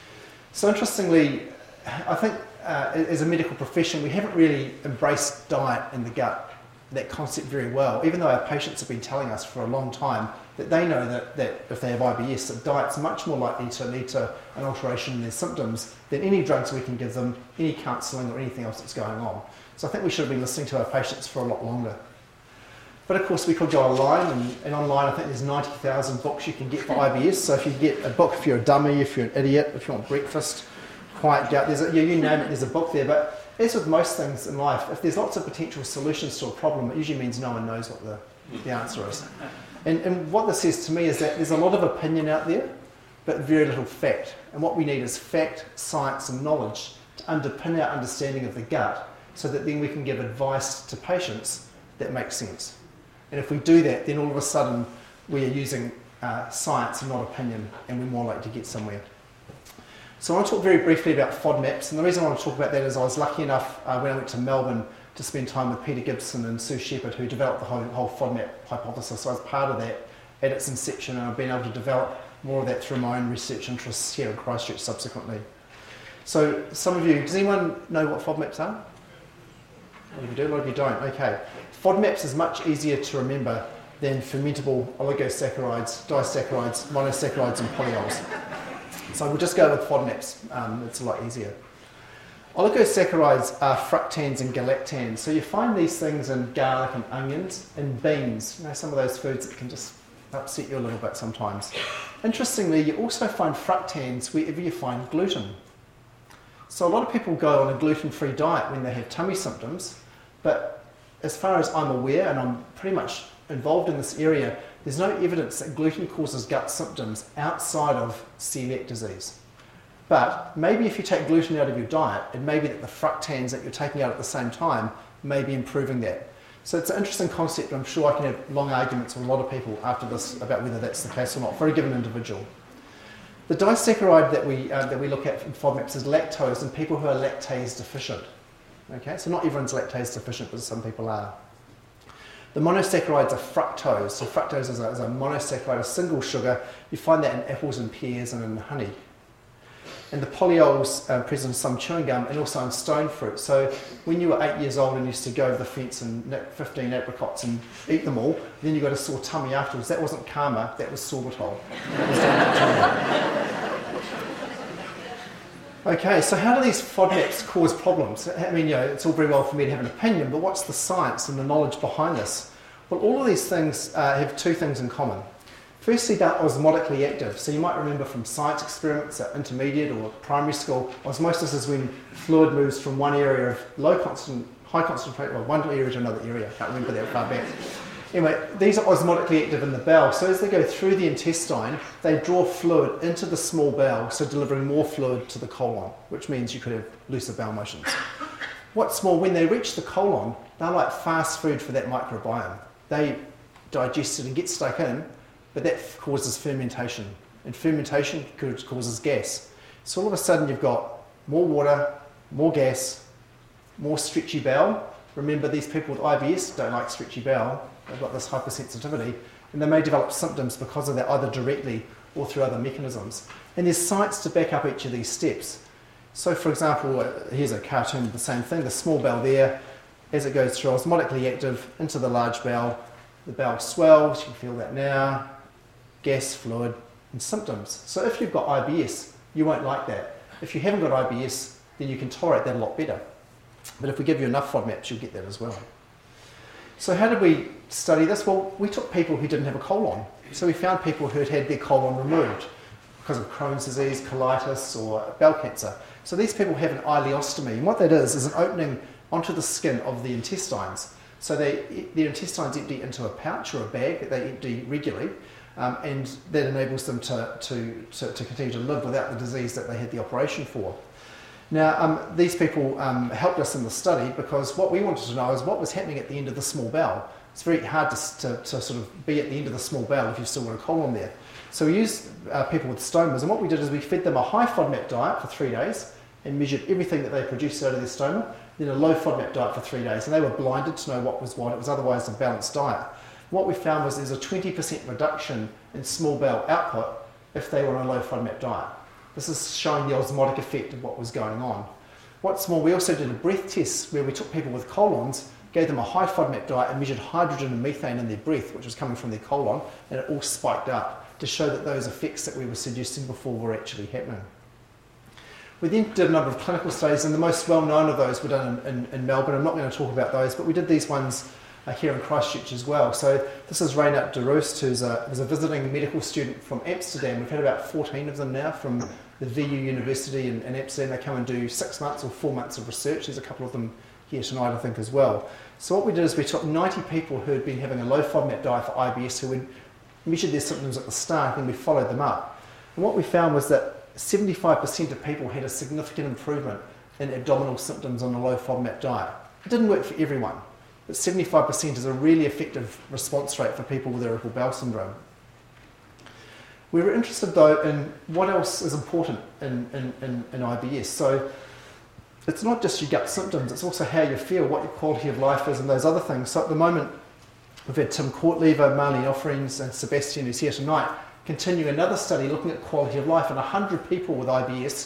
So interestingly, I think uh, as a medical profession, we haven't really embraced diet in the gut, that concept very well, even though our patients have been telling us for a long time that they know that, that if they have I B S, that diet's much more likely to lead to an alteration in their symptoms than any drugs we can give them, any counselling or anything else that's going on. So I think we should have been listening to our patients for a lot longer. But of course we could go online, and, and online I think there's ninety thousand books you can get for I B S. So if you get a book, if you're a dummy, if you're an idiot, if you want breakfast, quiet gut, there's a, you, you name it, there's a book there. But as with most things in life, if there's lots of potential solutions to a problem, it usually means no one knows what the, the answer is. And, and what this says to me is that there's a lot of opinion out there, but very little fact. And what we need is fact, science and knowledge to underpin our understanding of the gut, so that then we can give advice to patients that makes sense. And if we do that, then all of a sudden we are using uh, science and not opinion, and we're more likely to get somewhere. So I want to talk very briefly about FODMAPs, and the reason I want to talk about that is I was lucky enough uh, when I went to Melbourne to spend time with Peter Gibson and Sue Shepherd, who developed the whole, whole FODMAP hypothesis. So I was part of that at its inception, and I've been able to develop more of that through my own research interests here in Christchurch subsequently. So some of you, does anyone know what FODMAPs are? A lot of you do, a lot of you don't. Okay. FODMAPs is much easier to remember than fermentable oligosaccharides, disaccharides, monosaccharides and polyols. So we'll just go with FODMAPs, um, it's a lot easier. Oligosaccharides are fructans and galactans. So you find these things in garlic and onions and beans. You know, some of those foods that can just upset you a little bit sometimes. Interestingly, you also find fructans wherever you find gluten. So a lot of people go on a gluten-free diet when they have tummy symptoms, but as far as I'm aware, and I'm pretty much involved in this area, there's no evidence that gluten causes gut symptoms outside of celiac disease. But maybe if you take gluten out of your diet, it may be that the fructans that you're taking out at the same time may be improving that. So it's an interesting concept. I'm sure I can have long arguments with a lot of people after this about whether that's the case or not for a given individual. The disaccharide that we, uh, that we look at in FODMAPs is lactose in people who are lactase deficient. Okay, so not everyone's lactase deficient, but some people are. The monosaccharides are fructose. So fructose is a, is a monosaccharide, a single sugar. You find that in apples and pears and in honey. And the polyols are present in some chewing gum and also in stone fruit. So when you were eight years old and used to go over the fence and nick fifteen apricots and eat them all, then you got a sore tummy afterwards. That wasn't karma, that was sorbitol. Okay, so how do these FODMAPs cause problems? I mean, you know, it's all very well for me to have an opinion, but what's the science and the knowledge behind this? Well, all of these things uh, have two things in common. Firstly, they're osmotically active. So you might remember from science experiments at intermediate or primary school, osmosis is when fluid moves from one area of low constant, high concentration, well, one area to another area. I can't remember that far back. Anyway, these are osmotically active in the bowel. So as they go through the intestine, they draw fluid into the small bowel, so delivering more fluid to the colon, which means you could have looser bowel motions. What's more, when they reach the colon, they're like fast food for that microbiome. They digest it and get stuck in, but that causes fermentation, and fermentation causes gas. So all of a sudden you've got more water, more gas, more stretchy bowel. Remember, these people with I B S don't like stretchy bowel. They've got this hypersensitivity, and they may develop symptoms because of that, either directly or through other mechanisms. And there's science to back up each of these steps. So for example, here's a cartoon of the same thing, the small bowel there, as it goes through osmotically active into the large bowel, the bowel swells, you can feel that now, gas, fluid, and symptoms. So if you've got I B S, you won't like that. If you haven't got I B S, then you can tolerate that a lot better. But if we give you enough FODMAPs, you'll get that as well. So how did we study this? Well, we took people who didn't have a colon. So we found people who had had their colon removed because of Crohn's disease, colitis, or bowel cancer. So these people have an ileostomy. And what that is, is an opening onto the skin of the intestines. So they, their intestines empty into a pouch or a bag that they empty regularly. Um, and that enables them to, to, to, to continue to live without the disease that they had the operation for. Now, um, these people um, helped us in the study because what we wanted to know is what was happening at the end of the small bowel. It's very hard to, to, to sort of be at the end of the small bowel if you've still got a colon there. So we used uh, people with stomas, and what we did is we fed them a high FODMAP diet for three days and measured everything that they produced out of their stoma, then a low FODMAP diet for three days, and they were blinded to know what was what. It was otherwise a balanced diet. What we found was there's a twenty percent reduction in small bowel output if they were on a low FODMAP diet. This is showing the osmotic effect of what was going on. What's more, we also did a breath test where we took people with colons, gave them a high FODMAP diet and measured hydrogen and methane in their breath, which was coming from their colon, and it all spiked up to show that those effects that we were suggesting before were actually happening. We then did a number of clinical studies, and the most well-known of those were done in, in, in Melbourne. I'm not going to talk about those, but we did these ones uh, here in Christchurch as well. So this is Reinhard de Roost, who's a, who's a visiting medical student from Amsterdam. We've had about fourteen of them now from the V U University in, in Amsterdam. They come and do six months or four months of research. There's a couple of them here tonight, I think, as well. So what we did is we took ninety people who had been having a low FODMAP diet for I B S, who had measured their symptoms at the start, and we followed them up. And what we found was that seventy-five percent of people had a significant improvement in abdominal symptoms on a low FODMAP diet. It didn't work for everyone, but seventy-five percent is a really effective response rate for people with irritable bowel syndrome. We were interested, though, in what else is important in, in, in, in I B S. So it's not just your gut symptoms, it's also how you feel, what your quality of life is, and those other things. So at the moment, we've had Tim Courtlever, Marlene Offerings, and Sebastian, who's here tonight, continue another study looking at quality of life in one hundred people with I B S.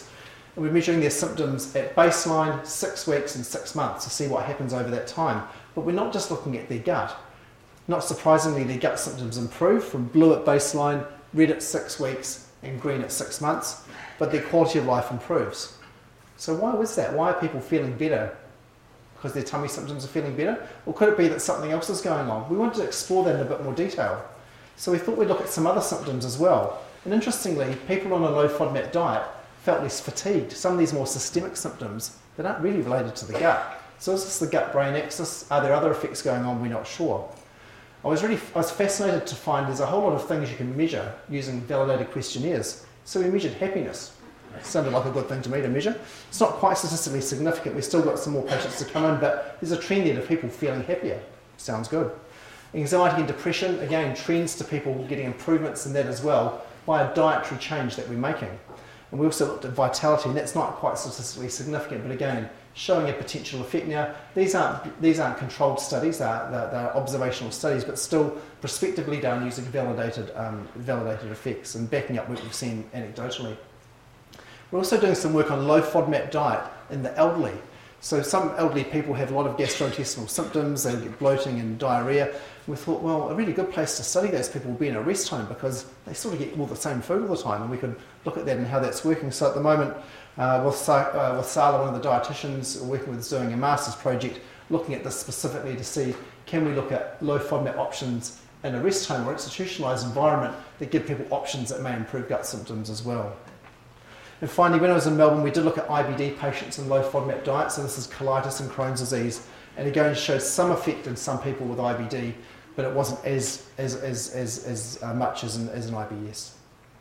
And we're measuring their symptoms at baseline, six weeks and six months to see what happens over that time. But we're not just looking at their gut. Not surprisingly, their gut symptoms improve from blue at baseline, red at six weeks and green at six months, but their quality of life improves. So why was that? Why are people feeling better? Because their tummy symptoms are feeling better? Or could it be that something else is going on? We wanted to explore that in a bit more detail. So we thought we'd look at some other symptoms as well. And interestingly, people on a low FODMAP diet felt less fatigued. Some of these more systemic symptoms that aren't really related to the gut. So is this the gut-brain axis? Are there other effects going on? We're not sure. I was really I was fascinated to find there's a whole lot of things you can measure using validated questionnaires. So we measured happiness. It sounded like a good thing to me to measure. It's not quite statistically significant. We've still got some more patients to come in, but there's a trend there to people feeling happier. Sounds good. Anxiety and depression, again, trends to people getting improvements in that as well by a dietary change that we're making. And we also looked at vitality, and that's not quite statistically significant, but again, showing a potential effect. Now, these aren't, these aren't controlled studies, they're, they're, they're observational studies, but still prospectively done using validated, um, validated effects and backing up what we've seen anecdotally. We're also doing some work on low FODMAP diet in the elderly. So some elderly people have a lot of gastrointestinal symptoms, they get bloating and diarrhea. We thought, well, a really good place to study those people will be in a rest home because they sort of get all the same food all the time, and we could look at that and how that's working. So at the moment, uh, with, uh, with Sala, one of the dietitians, working with us doing a master's project, looking at this specifically to see, can we look at low FODMAP options in a rest home or institutionalised environment that give people options that may improve gut symptoms as well. And finally, when I was in Melbourne, we did look at I B D patients in low FODMAP diet. So this is colitis and Crohn's disease. And again, showed some effect in some people with I B D, but it wasn't as, as, as, as, as uh, much as an, as an I B S.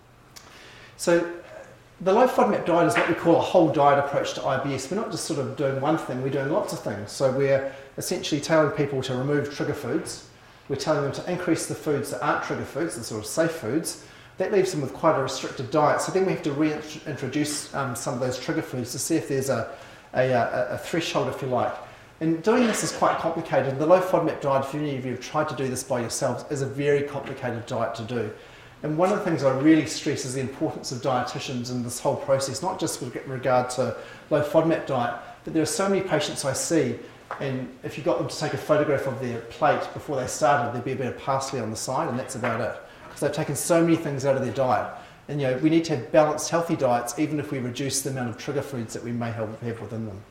So the low FODMAP diet is what we call a whole diet approach to I B S. We're not just sort of doing one thing, we're doing lots of things. So we're essentially telling people to remove trigger foods. We're telling them to increase the foods that aren't trigger foods, the sort of safe foods. That leaves them with quite a restricted diet. So then we have to reintroduce um, some of those trigger foods to see if there's a, a, a, a threshold, if you like. And doing this is quite complicated. The low FODMAP diet, if any of you have tried to do this by yourselves, is a very complicated diet to do. And one of the things I really stress is the importance of dietitians in this whole process, not just with regard to low FODMAP diet, but there are so many patients I see, and if you got them to take a photograph of their plate before they started, there'd be a bit of parsley on the side, and that's about it. Because they've taken so many things out of their diet. And you know, we need to have balanced, healthy diets, even if we reduce the amount of trigger foods that we may have within them.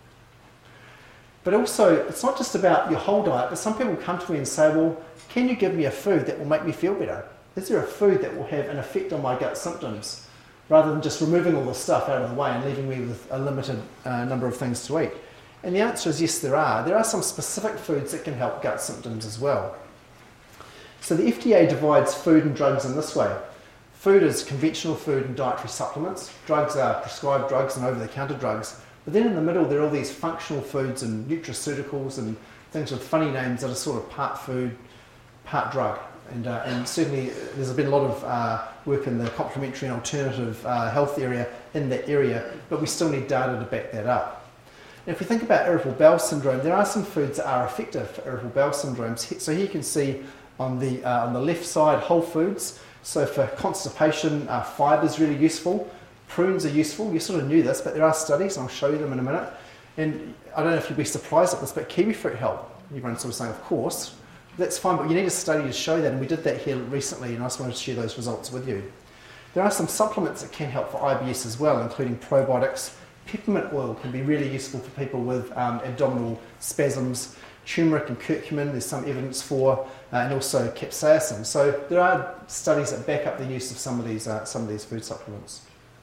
But also, it's not just about your whole diet, but some people come to me and say, well, can you give me a food that will make me feel better? Is there a food that will have an effect on my gut symptoms, rather than just removing all the stuff out of the way and leaving me with a limited uh, number of things to eat? And the answer is yes, there are. There are some specific foods that can help gut symptoms as well. So the F D A divides food and drugs in this way. Food is conventional food and dietary supplements. Drugs are prescribed drugs and over-the-counter drugs. But then in the middle, there are all these functional foods and nutraceuticals and things with funny names that are sort of part food, part drug. And, uh, and certainly there's been a lot of uh, work in the complementary and alternative uh, health area in that area, but we still need data to back that up. And if we think about irritable bowel syndrome, there are some foods that are effective for irritable bowel syndromes. So here you can see on the, uh, on the left side, whole foods. So for constipation, uh, fibre is really useful. Prunes are useful. You sort of knew this, but there are studies, and I'll show you them in a minute. And I don't know if you'd be surprised at this, but kiwi fruit help. Everyone's sort of saying, of course. That's fine, but you need a study to show that, and we did that here recently, and I just wanted to share those results with you. There are some supplements that can help for I B S as well, including probiotics. Peppermint oil can be really useful for people with um, abdominal spasms. Turmeric and curcumin, there's some evidence for, uh, and also capsaicin. So there are studies that back up the use of some of these, uh, some of these food supplements.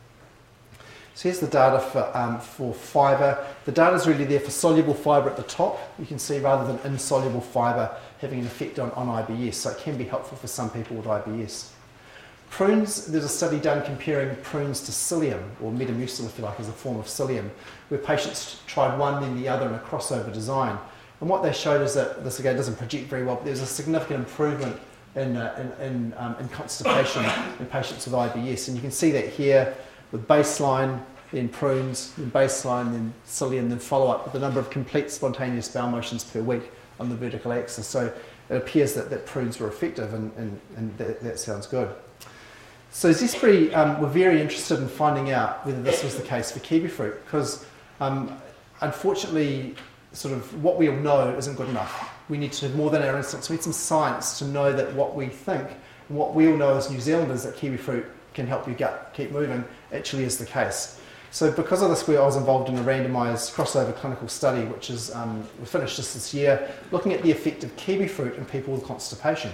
So here's the data for, um, for fibre. The data is really there for soluble fibre at the top. You can see rather than insoluble fibre having an effect on, on I B S, so it can be helpful for some people with I B S. Prunes, there's a study done comparing prunes to psyllium, or metamucil if you like, as a form of psyllium, where patients tried one then the other in a crossover design. And what they showed is that, this again doesn't project very well, but there's a significant improvement in, uh, in, in, um, in constipation in patients with I B S. And you can see that here with baseline, then prunes, then baseline, then psyllium, then follow up with the number of complete spontaneous bowel motions per week on the vertical axis. So it appears that, that prunes were effective, and, and, and that, that sounds good. So Zespri um, were very interested in finding out whether this was the case for kiwi fruit, because um, unfortunately, sort of what we all know isn't good enough. We need to more than our instincts. We need some science to know that what we think and what we all know as New Zealanders, that kiwi fruit can help your gut keep moving, actually is the case. So because of this, I was involved in a randomised crossover clinical study, which is um, we finished just this year, looking at the effect of kiwi fruit in people with constipation.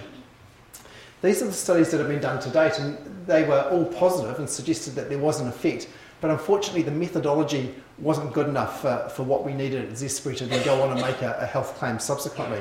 These are the studies that have been done to date, and they were all positive and suggested that there was an effect. But unfortunately, the methodology wasn't good enough for, for what we needed at Zespri to then go on and make a, a health claim subsequently.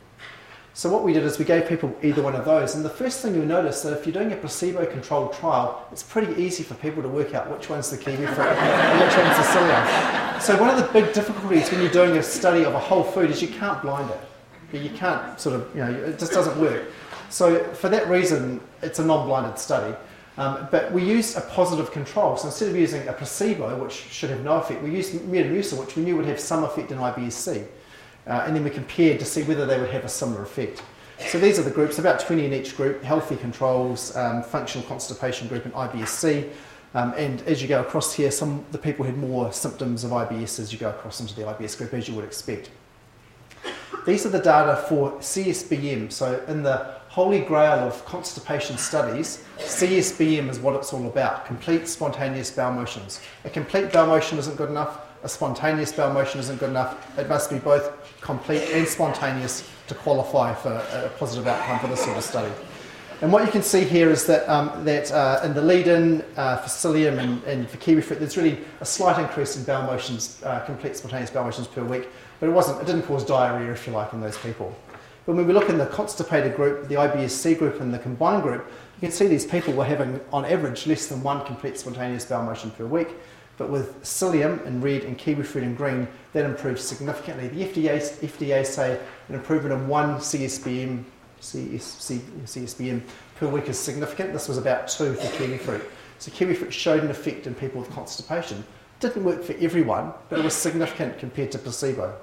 So what we did is we gave people either one of those. And the first thing you'll notice that if you're doing a placebo-controlled trial, it's pretty easy for people to work out which one's the kiwi fruit and which one's the psyllium. So one of the big difficulties when you're doing a study of a whole food is you can't blind it. You can't sort of, you know, it just doesn't work. So for that reason, it's a non-blinded study. Um, but we used a positive control. So instead of using a placebo, which should have no effect, we used Metamucil, which we knew would have some effect in I B S C. Uh, and then we compared to see whether they would have a similar effect. So these are the groups, about twenty in each group: healthy controls, um, functional constipation group, and I B S C. Um, and as you go across here, some the people had more symptoms of I B S as you go across into the I B S group, as you would expect. These are the data for C S B M. So in the holy grail of constipation studies, C S B M is what it's all about: complete spontaneous bowel motions. A complete bowel motion isn't good enough. A spontaneous bowel motion isn't good enough. It must be both complete and spontaneous to qualify for a positive outcome for this sort of study. And what you can see here is that, um, that uh, in the lead-in uh, for psyllium and, and for kiwi fruit, there's really a slight increase in bowel motions, uh, complete spontaneous bowel motions per week, but it wasn't, it didn't cause diarrhea, if you like, in those people. But when we look in the constipated group, the I B S C group, and the combined group, you can see these people were having, on average, less than one complete spontaneous bowel motion per week. But with psyllium in red and kiwi fruit in green, that improved significantly. The F D A, F D A say an improvement in one C S B M, C S B M per week is significant. This was about two for kiwi fruit. So kiwi fruit showed an effect in people with constipation. Didn't work for everyone, but it was significant compared to placebo.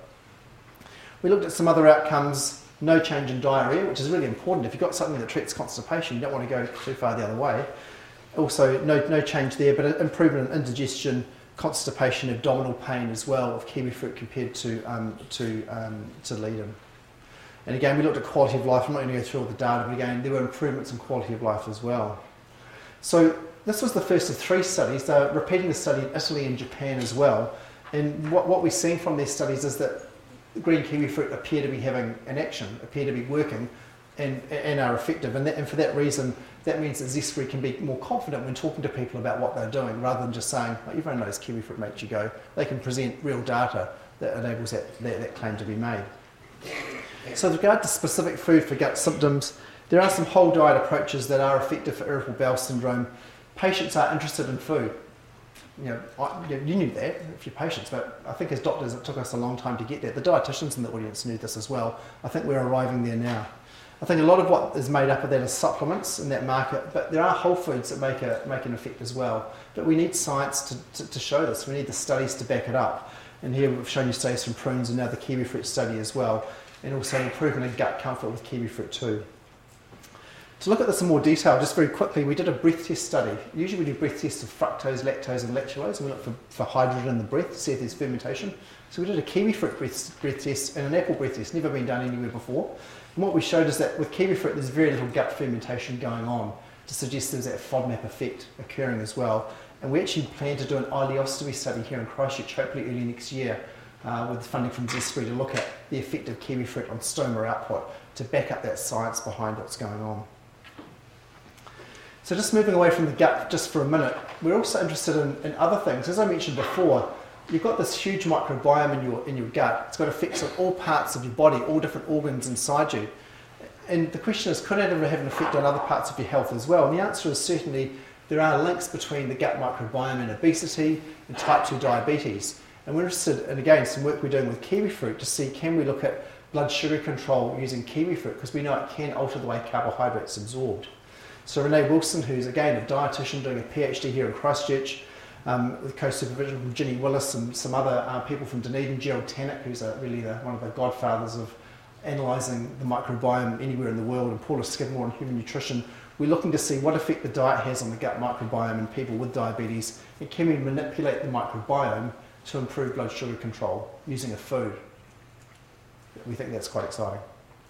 We looked at some other outcomes. No change in diarrhea, which is really important. If you've got something that treats constipation, you don't want to go too far the other way. Also, no, no change there, but an improvement in indigestion, constipation, abdominal pain as well of kiwi fruit compared to um, to um, to lead-in. And again, we looked at quality of life. I'm not going to go through all the data, but again, there were improvements in quality of life as well. So this was the first of three studies. They're repeating the study in Italy and Japan as well. And what, what we're seeing from these studies is that green kiwi fruit appear to be having an action, appear to be working, and, and are effective. And, that, and for that reason, that means that Zespri can be more confident when talking to people about what they're doing, rather than just saying, oh, everyone knows kiwi fruit makes you go. They can present real data that enables that, that, that claim to be made. So with regard to specific food for gut symptoms, there are some whole diet approaches that are effective for irritable bowel syndrome. Patients are interested in food. You know, I, you knew that if you're patients, but I think as doctors it took us a long time to get there. The dietitians in the audience knew this as well. I think we're arriving there now. I think a lot of what is made up of that is supplements in that market, but there are whole foods that make a make an effect as well. But we need science to, to, to show this. We need the studies to back it up. And here we've shown you studies from prunes and now the kiwi fruit study as well, and also an improvement in gut comfort with kiwi fruit too. To look at this in more detail, just very quickly, we did a breath test study. Usually we do breath tests of fructose, lactose and lactulose, and we look for, for hydrogen in the breath to see if there's fermentation. So we did a kiwi fruit breath, breath test and an apple breath test, never been done anywhere before. And what we showed is that with kiwi fruit there's very little gut fermentation going on to suggest there's that FODMAP effect occurring as well. And we actually plan to do an ileostomy study here in Christchurch, hopefully early next year, uh, with funding from Zespri to look at the effect of kiwi fruit on stoma output to back up that science behind what's going on. So just moving away from the gut just for a minute, we're also interested in, in other things. As I mentioned before, you've got this huge microbiome in your, in your gut. It's got effects on all parts of your body, all different organs inside you. And the question is, could it ever have an effect on other parts of your health as well? And the answer is certainly there are links between the gut microbiome and obesity and type two diabetes. And we're interested in, again, some work we're doing with kiwi fruit to see can we look at blood sugar control using kiwi fruit, because we know it can alter the way carbohydrates are absorbed. So Renee Wilson, who's again a dietitian doing a PhD here in Christchurch, um, with co-supervision from Ginny Willis and some other uh, people from Dunedin, Gerald Tannock, who's a, really the, one of the godfathers of analysing the microbiome anywhere in the world, and Paula Skidmore in human nutrition, We're looking to see what effect the diet has on the gut microbiome in people with diabetes, and can we manipulate the microbiome to improve blood sugar control using a food. We think that's quite exciting.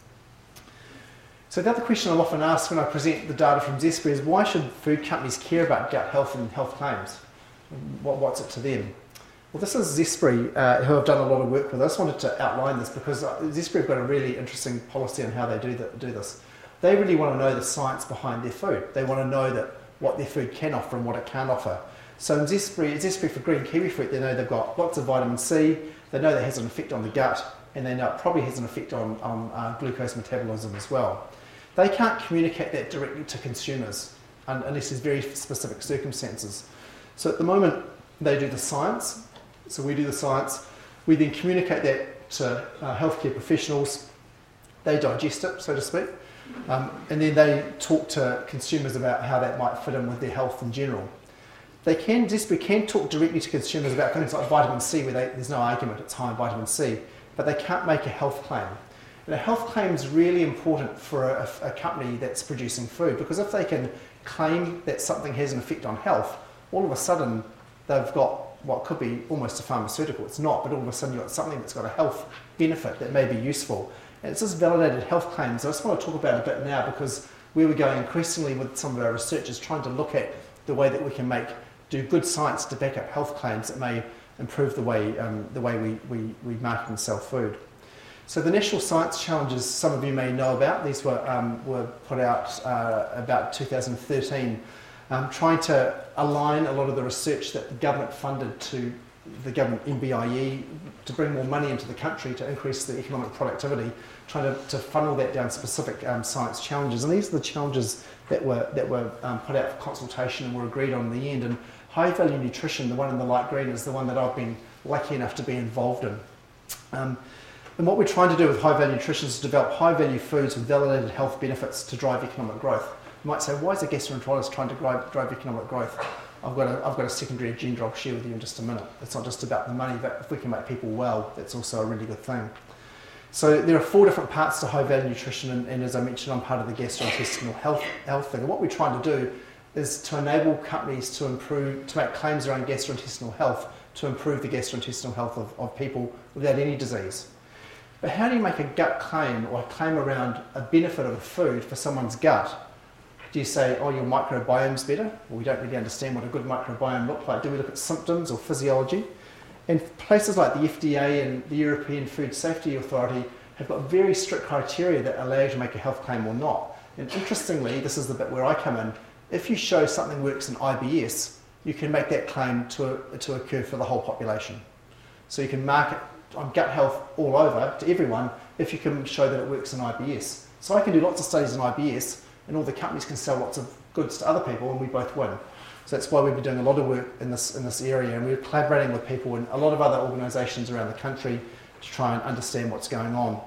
So the other question I'll often ask when I present the data from Zespri is, why should food companies care about gut health and health claims? What, what's it to them? Well, this is Zespri, uh, who I've done a lot of work with. I just wanted to outline this because Zespri have got a really interesting policy on how they do, the, do this. They really want to know the science behind their food. They want to know that what their food can offer and what it can't offer. So in Zespri, Zespri for green kiwi fruit, they know they've got lots of vitamin C, they know that has an effect on the gut, and they know it probably has an effect on, on uh, glucose metabolism as well. They can't communicate that directly to consumers unless there's very specific circumstances. So at the moment, they do the science. So we do the science. We then communicate that to uh, healthcare professionals. They digest it, so to speak. Um, and then they talk to consumers about how that might fit in with their health in general. They can, Zespri can talk directly to consumers about things like vitamin C, where they, there's no argument it's high in vitamin C, but they can't make a health claim. And a health claim is really important for a, a company that's producing food, because if they can claim that something has an effect on health, all of a sudden they've got what could be almost a pharmaceutical. It's not, but all of a sudden you've got something that's got a health benefit that may be useful. And it's just validated health claims. I just want to talk about it a bit now, because we were going increasingly with some of our researchers trying to look at the way that we can make do good science to back up health claims that may improve the way um, the way we, we, we market and sell food. So the National Science Challenges, some of you may know about. These were um, were put out uh, about two thousand thirteen, um, trying to align a lot of the research that the government funded to the government M B I E to bring more money into the country to increase the economic productivity, trying to, to funnel that down specific um, science challenges. And these are the challenges that were that were um, put out for consultation and were agreed on in the end. And high value nutrition, the one in the light green, is the one that I've been lucky enough to be involved in. Um, and what we're trying to do with high value nutrition is to develop high value foods with validated health benefits to drive economic growth. You might say, why is a gastroenterologist trying to drive, drive economic growth? I've got, a, I've got a secondary agenda I'll share with you in just a minute. It's not just about the money, but if we can make people well, that's also a really good thing. So there are four different parts to high value nutrition, and, and as I mentioned, I'm part of the gastrointestinal health, health thing. And what we're trying to do is to enable companies to improve, to make claims around gastrointestinal health, to improve the gastrointestinal health of, of people without any disease. But how do you make a gut claim, or a claim around a benefit of a food for someone's gut? Do you say, oh, your microbiome's better? Well, we don't really understand what a good microbiome looks like. Do we look at symptoms or physiology? And places like the F D A and the European Food Safety Authority have got very strict criteria that allow you to make a health claim or not. And interestingly, this is the bit where I come in, if you show something works in I B S, you can make that claim to, to occur for the whole population. So you can market on gut health all over to everyone if you can show that it works in I B S. So I can do lots of studies in I B S, and all the companies can sell lots of goods to other people, and we both win. So that's why we've been doing a lot of work in this in this area, and we're collaborating with people in a lot of other organisations around the country to try and understand what's going on.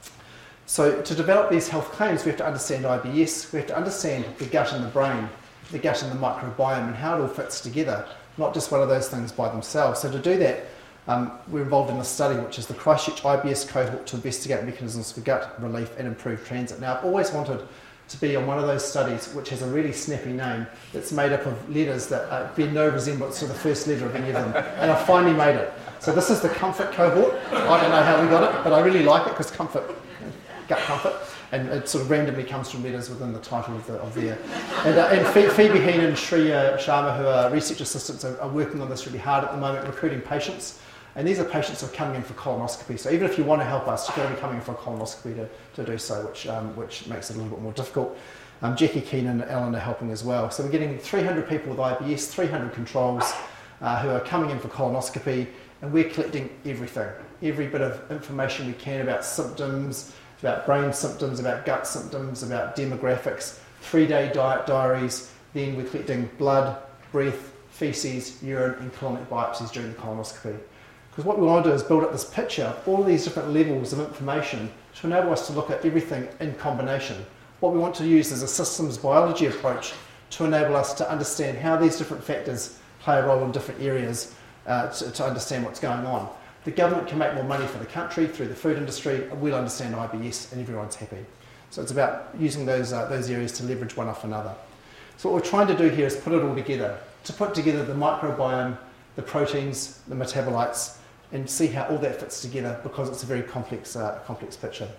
So to develop these health claims, we have to understand I B S, we have to understand the gut and the brain, the gut and the microbiome, and how it all fits together, not just one of those things by themselves. So to do that, um, we're involved in a study, which is the Christchurch I B S cohort, to investigate mechanisms for gut relief and improve transit. Now, I've always wanted to be on one of those studies which has a really snappy name that's made up of letters that uh, bear no resemblance to the first letter of any of them, and I finally made it. So this is the comfort cohort. I don't know how we got it, but I really like it because comfort, gut comfort, and it sort of randomly comes from letters within the title of the of the. And, uh, and Phoebe Heen and Shreya Sharma, who are research assistants, are, are working on this really hard at the moment, recruiting patients. And these are patients who are coming in for colonoscopy. So even if you want to help us, you've got to be coming in for a colonoscopy to, to do so, which um, which makes it a little bit more difficult. Um, Jackie Keenan and Ellen are helping as well. So we're getting three hundred people with I B S, three hundred controls uh, who are coming in for colonoscopy, and we're collecting everything, every bit of information we can about symptoms, about brain symptoms, about gut symptoms, about demographics, three-day diet diaries. Then we're collecting blood, breath, faeces, urine, and colonic biopsies during the colonoscopy. Because what we want to do is build up this picture of all of these different levels of information to enable us to look at everything in combination. What we want to use is a systems biology approach to enable us to understand how these different factors play a role in different areas uh, to, to understand what's going on. The government can make more money for the country through the food industry, and we'll understand I B S, and everyone's happy. So it's about using those, uh, those areas to leverage one off another. So what we're trying to do here is put it all together, to put together the microbiome, the proteins, the metabolites, and see how all that fits together, because it's a very complex, uh, complex picture.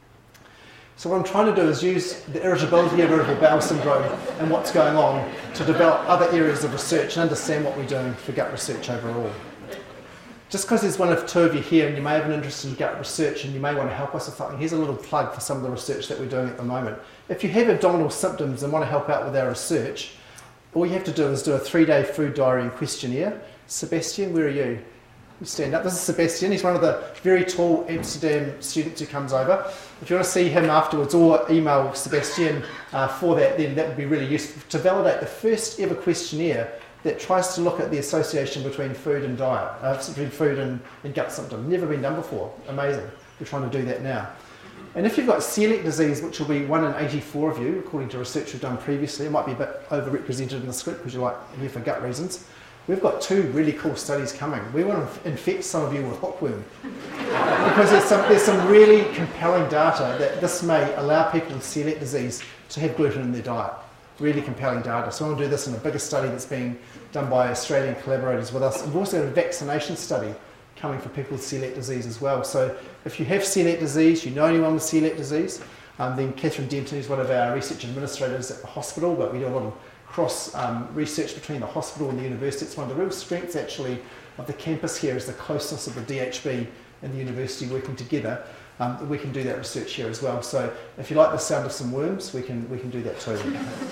So what I'm trying to do is use the irritability of irritable bowel syndrome and what's going on to develop other areas of research and understand what we're doing for gut research overall. Just because there's one of two of you here and you may have an interest in gut research and you may want to help us with something, here's a little plug for some of the research that we're doing at the moment. If you have abdominal symptoms and want to help out with our research, all you have to do is do a three-day food diary and questionnaire. Sebastian, where are you? You stand up. This is Sebastian. He's one of the very tall Amsterdam students who comes over. If you want to see him afterwards or email Sebastian uh, for that, then that would be really useful to validate the first ever questionnaire that tries to look at the association between food and diet, uh, between food and, and gut symptoms. Never been done before. Amazing. We're trying to do that now. And if you've got celiac disease, which will be one in eighty-four of you, according to research we've done previously, it might be a bit overrepresented in the script because you're like here for gut reasons. We've got two really cool studies coming. We want to infect some of you with hookworm because there's some, there's some really compelling data that this may allow people with celiac disease to have gluten in their diet. Really compelling data. So I want to do this in a bigger study that's being done by Australian collaborators with us. We've also got a vaccination study coming for people with celiac disease as well. So if you have celiac disease, you know anyone with celiac disease, um, then Catherine Denton is one of our research administrators at the hospital, but we do a lot of cross um, research between the hospital and the university. It's one of the real strengths actually of the campus here is the closeness of the D H B and the university working together. Um, we can do that research here as well. So if you like the sound of some worms, we can, we can do that too.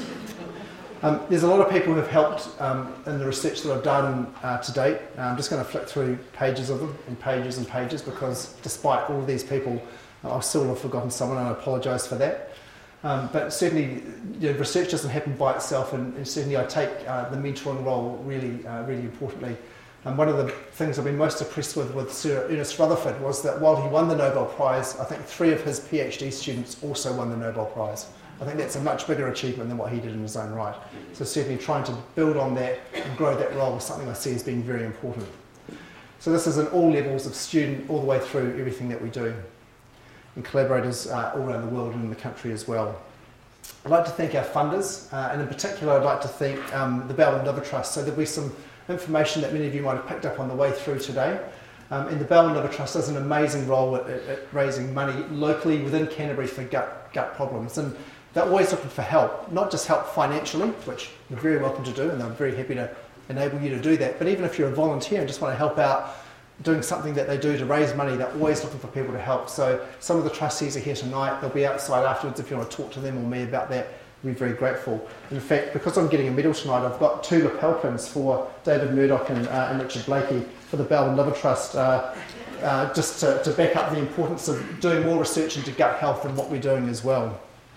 Um, there's a lot of people who have helped um, in the research that I've done uh, to date. I'm just going to flick through pages of them and pages and pages because despite all of these people, uh, I still have forgotten someone and I apologise for that. Um, but certainly, you know, research doesn't happen by itself, and, and certainly I take uh, the mentoring role really, uh, really importantly. And one of the things I've been most impressed with with Sir Ernest Rutherford was that while he won the Nobel Prize, I think three of his PhD students also won the Nobel Prize. I think that's a much bigger achievement than what he did in his own right. So certainly trying to build on that and grow that role is something I see as being very important. So this is in all levels of student, all the way through everything that we do. And collaborators uh, all around the world and in the country as well. I'd like to thank our funders, uh, and in particular I'd like to thank um, the Bell and Liver Trust. So there'll be some information that many of you might have picked up on the way through today. Um, and the Bell and Liver Trust does an amazing role at, at, at raising money locally within Canterbury for gut, gut problems. And they're always looking for help, not just help financially, which you're very welcome to do, and I'm very happy to enable you to do that. But even if you're a volunteer and just want to help out doing something that they do to raise money, they're always looking for people to help. So some of the trustees are here tonight. They'll be outside afterwards if you want to talk to them or me about that. We're very grateful. In fact, because I'm getting a medal tonight, I've got two lapel pins for David Murdoch and, uh, and Richard Blakey for the Bell and Liver Trust, uh, uh, just to, to back up the importance of doing more research into gut health and what we're doing as well.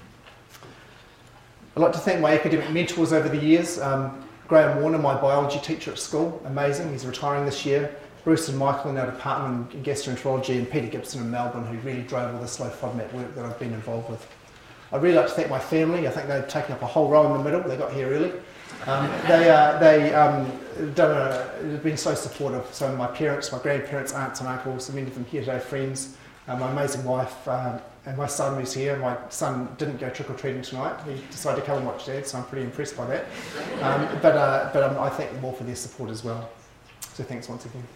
I'd like to thank my academic mentors over the years. Um, Graham Warner, my biology teacher at school, amazing, he's retiring this year. Bruce and Michael in our department in gastroenterology, and Peter Gibson in Melbourne, who really drove all this low FODMAP work that I've been involved with. I'd really like to thank my family. I think they've taken up a whole row in the middle. They got here early. Um, they uh, they um, done a, have been so supportive. So my parents, my grandparents, aunts and uncles, many of them here today, friends, uh, my amazing wife, um, and my son who's here. My son didn't go trick-or-treating tonight. He decided to come and watch Dad, so I'm pretty impressed by that. Um, but uh, but um, I thank them all for their support as well. So thanks once again.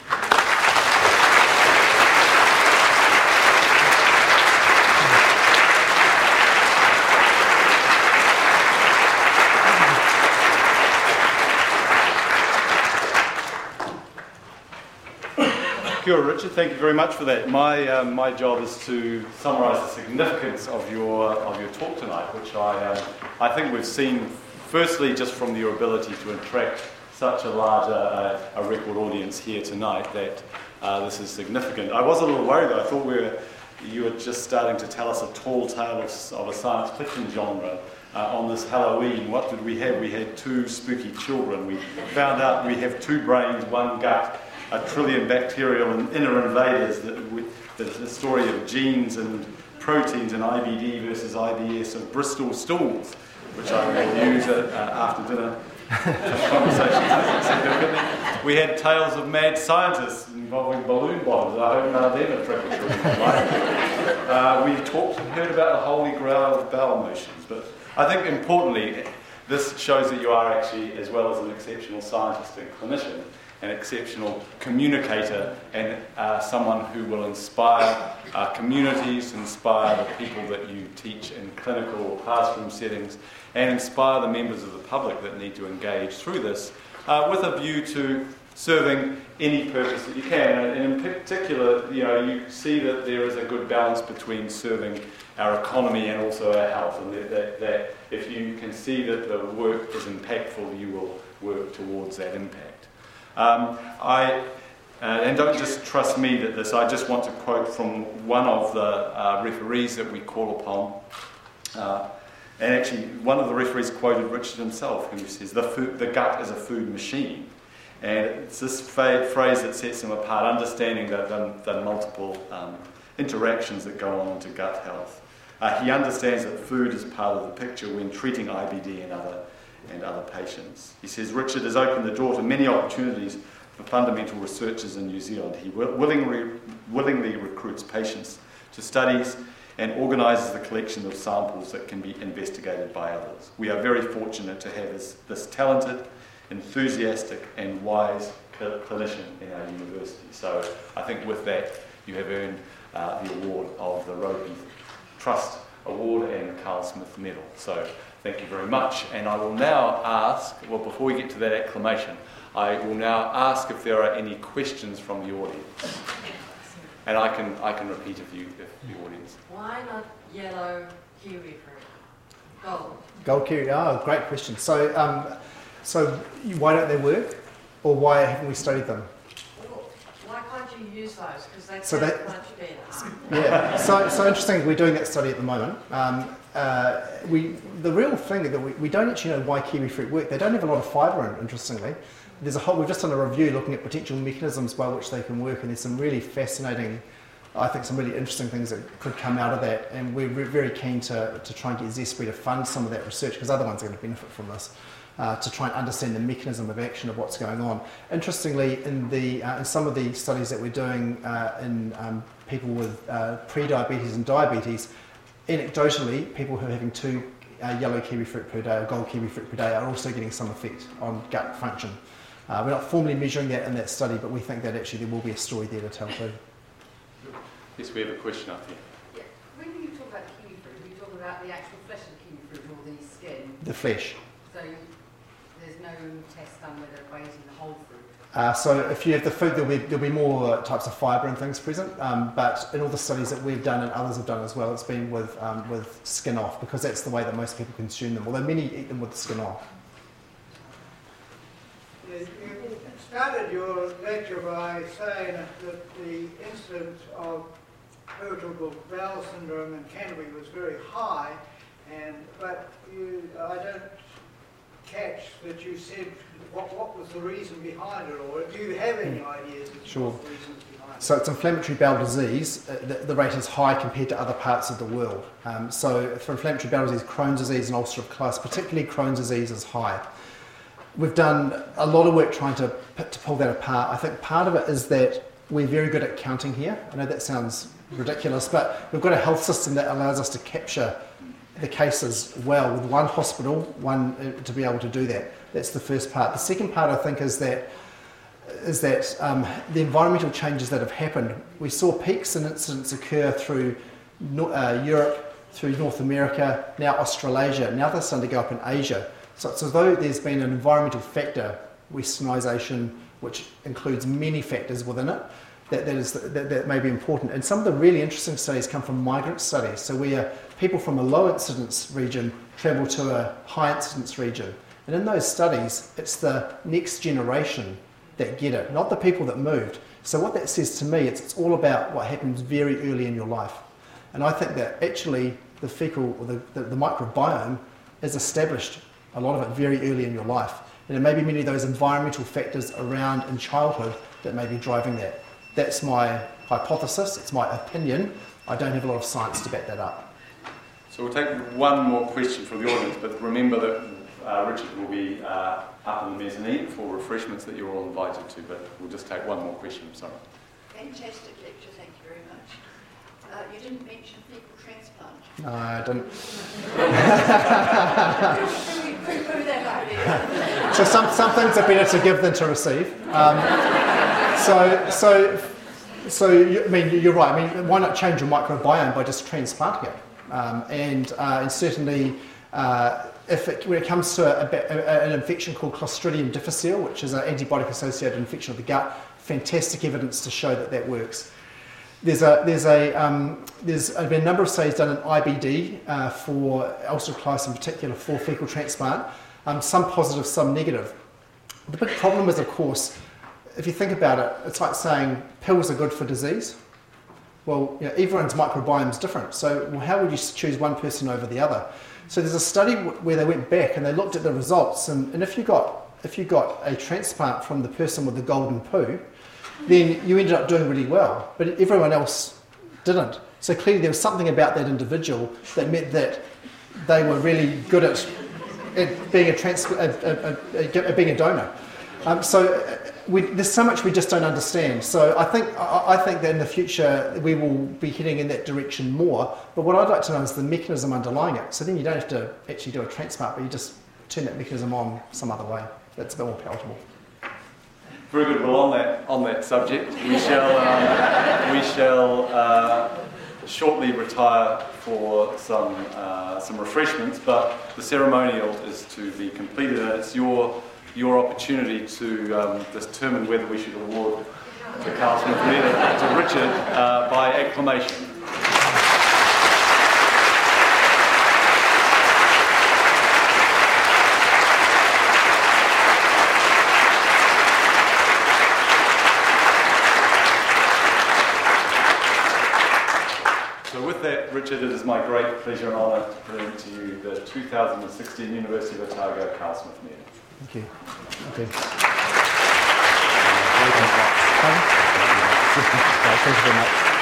Kia ora, Richard. Thank you very much for that. My um, my job is to summarise the significance of your of your talk tonight, which I um, I think we've seen firstly just from your ability to attract such a large uh, a record audience here tonight that uh, this is significant. I was a little worried though. I thought we were you were just starting to tell us a tall tale of, of a science fiction genre. Uh, on this Halloween, what did we have? We had two spooky children. We found out we have two brains, one gut, a trillion bacterial and inner invaders. That we, the story of genes and proteins and I B D versus I B S of Bristol stools, which I will use uh, after dinner conversations. We had tales of mad scientists, involving balloon bottoms. I hope none of them are trick or treating. uh, we talked and heard about the holy grail of bowel motions, but I think importantly, this shows that you are actually, as well as an exceptional scientist and clinician, an exceptional communicator and uh, someone who will inspire uh, communities, inspire the people that you teach in clinical or classroom settings, and inspire the members of the public that need to engage through this uh, with a view to serving any purpose that you can. And in particular, you know, you see that there is a good balance between serving our economy and also our health, and that, that, that if you can see that the work is impactful, you will work towards that impact. Um, I, uh, and don't just trust me that this, I just want to quote from one of the uh, referees that we call upon. Uh, and actually, one of the referees quoted Richard himself, who says, the, food, the gut is a food machine. And it's this fa- phrase that sets him apart, understanding the, the, the multiple um, interactions that go on into gut health. Uh, he understands that food is part of the picture when treating I B D and other and other patients. He says, Richard has opened the door to many opportunities for fundamental researchers in New Zealand. He will, willingly, willingly recruits patients to studies and organises the collection of samples that can be investigated by others. We are very fortunate to have this, this talented, enthusiastic and wise cl- clinician in our university. So I think with that you have earned uh, the award of the Roby Trust Award and Carl Smith Medal. So thank you very much, and I will now ask, well before we get to that acclamation, I will now ask if there are any questions from the audience. And I can I can repeat a few if the audience. Why not yellow kiwi fruit? Gold. Gold kiwi, oh, great question. So, um, so why don't they work, or why haven't we studied them? Well, why can't you use those? Because they So taste they- much better. Yeah, so so interesting. We're doing that study at the moment. Um, uh, we the real thing that we, we don't actually know why kiwi fruit work. They don't have a lot of fibre in, interestingly. There's a whole. We've just done a review looking at potential mechanisms by which they can work, and there's some really fascinating, I think, some really interesting things that could come out of that. And we're very keen to to try and get Zespri to fund some of that research, because other ones are going to benefit from this. Uh, to try and understand the mechanism of action of what's going on. Interestingly, in the uh, in some of the studies that we're doing uh, in um, people with uh, pre-diabetes and diabetes, anecdotally, people who are having two uh, yellow kiwi fruit per day or gold kiwi fruit per day are also getting some effect on gut function. Uh, we're not formally measuring that in that study, but we think that actually there will be a story there to tell too. Yes, we have a question up here. Yeah. When you talk about kiwi fruit, you talk about the actual flesh of the kiwi fruit or the skin. The flesh. So there's no test done whether it weighs in the whole fruit. Uh, so if you have the food, there'll be, there'll be more types of fibre and things present, um, but in all the studies that we've done and others have done as well, it's been with, um, with skin off, because that's the way that most people consume them, although many eat them with the skin off. You started your lecture by saying that the incidence of irritable bowel syndrome in Canterbury was very high, and but you, I don't catch that you said what, what was the reason behind it, or do you have any ideas as to Sure. what the reasons behind it? So it's inflammatory bowel disease. Uh, the, the rate is high compared to other parts of the world. Um, so for inflammatory bowel disease, Crohn's disease and ulcerative colitis, particularly Crohn's disease, is high. We've done a lot of work trying to, to pull that apart. I think part of it is that we're very good at counting here. I know that sounds ridiculous, but we've got a health system that allows us to capture the cases well with one hospital, one uh, to be able to do that. That's the first part. The second part, I think, is that is that um, the environmental changes that have happened. We saw peaks in incidents occur through no, uh, Europe, through North America, now Australasia. Now they're starting to go up in Asia. So it's as though there's been an environmental factor, westernisation, which includes many factors within it, that, that, is, that, that may be important. And some of the really interesting studies come from migrant studies. So where people from a low incidence region travel to a high incidence region. And in those studies, it's the next generation that get it, not the people that moved. So what that says to me, it's, it's all about what happens very early in your life. And I think that actually the fecal, or the, the, the microbiome is established, a lot of it very early in your life. And it may be many of those environmental factors around in childhood that may be driving that. That's my hypothesis, it's my opinion. I don't have a lot of science to back that up. So we'll take one more question from the audience, but remember that uh, Richard will be uh, up in the mezzanine for refreshments that you're all invited to, but we'll just take one more question, I'm sorry. Fantastic lecture, thank you very much. Uh, you didn't mention fecal transplant. No, I didn't. Can you poo-poo that idea? So some, some things are better to give than to receive. Um, so, so, so you, I mean, you're right. I mean, why not change your microbiome by just transplanting it? Um, and, uh, and certainly, uh, if it, when it comes to a, a, an infection called Clostridium difficile, which is an antibiotic-associated infection of the gut, fantastic evidence to show that that works. There's a there's a um, there's been a number of studies done in I B D uh, for ulcerative colitis in particular for fecal transplant. Um, some positive, some negative. The big problem is, of course, if you think about it, it's like saying pills are good for disease. Well, you know, everyone's microbiome is different. So well, how would you choose one person over the other? So there's a study w- where they went back and they looked at the results, and, and if you got if you got a transplant from the person with the golden poo, then you ended up doing really well, but everyone else didn't. So clearly there was something about that individual that meant that they were really good at, at being a trans, a, a, a, a, being a donor. Um, so we, there's so much we just don't understand. So I think I, I think that in the future we will be heading in that direction more. But what I'd like to know is the mechanism underlying it. So then you don't have to actually do a transplant, but you just turn that mechanism on some other way. That's a bit more palatable. Very good. Well, on that on that subject, we shall um, we shall uh, shortly retire for some uh, some refreshments. But the ceremonial is to be completed, and it's your your opportunity to um, determine whether we should award the Carl Smith Medal to Richard uh, by acclamation. Richard, it is my great pleasure and honour to present to you the two thousand sixteen University of Otago Carl Smith Medal. Thank you. Thank you. Thank you very much.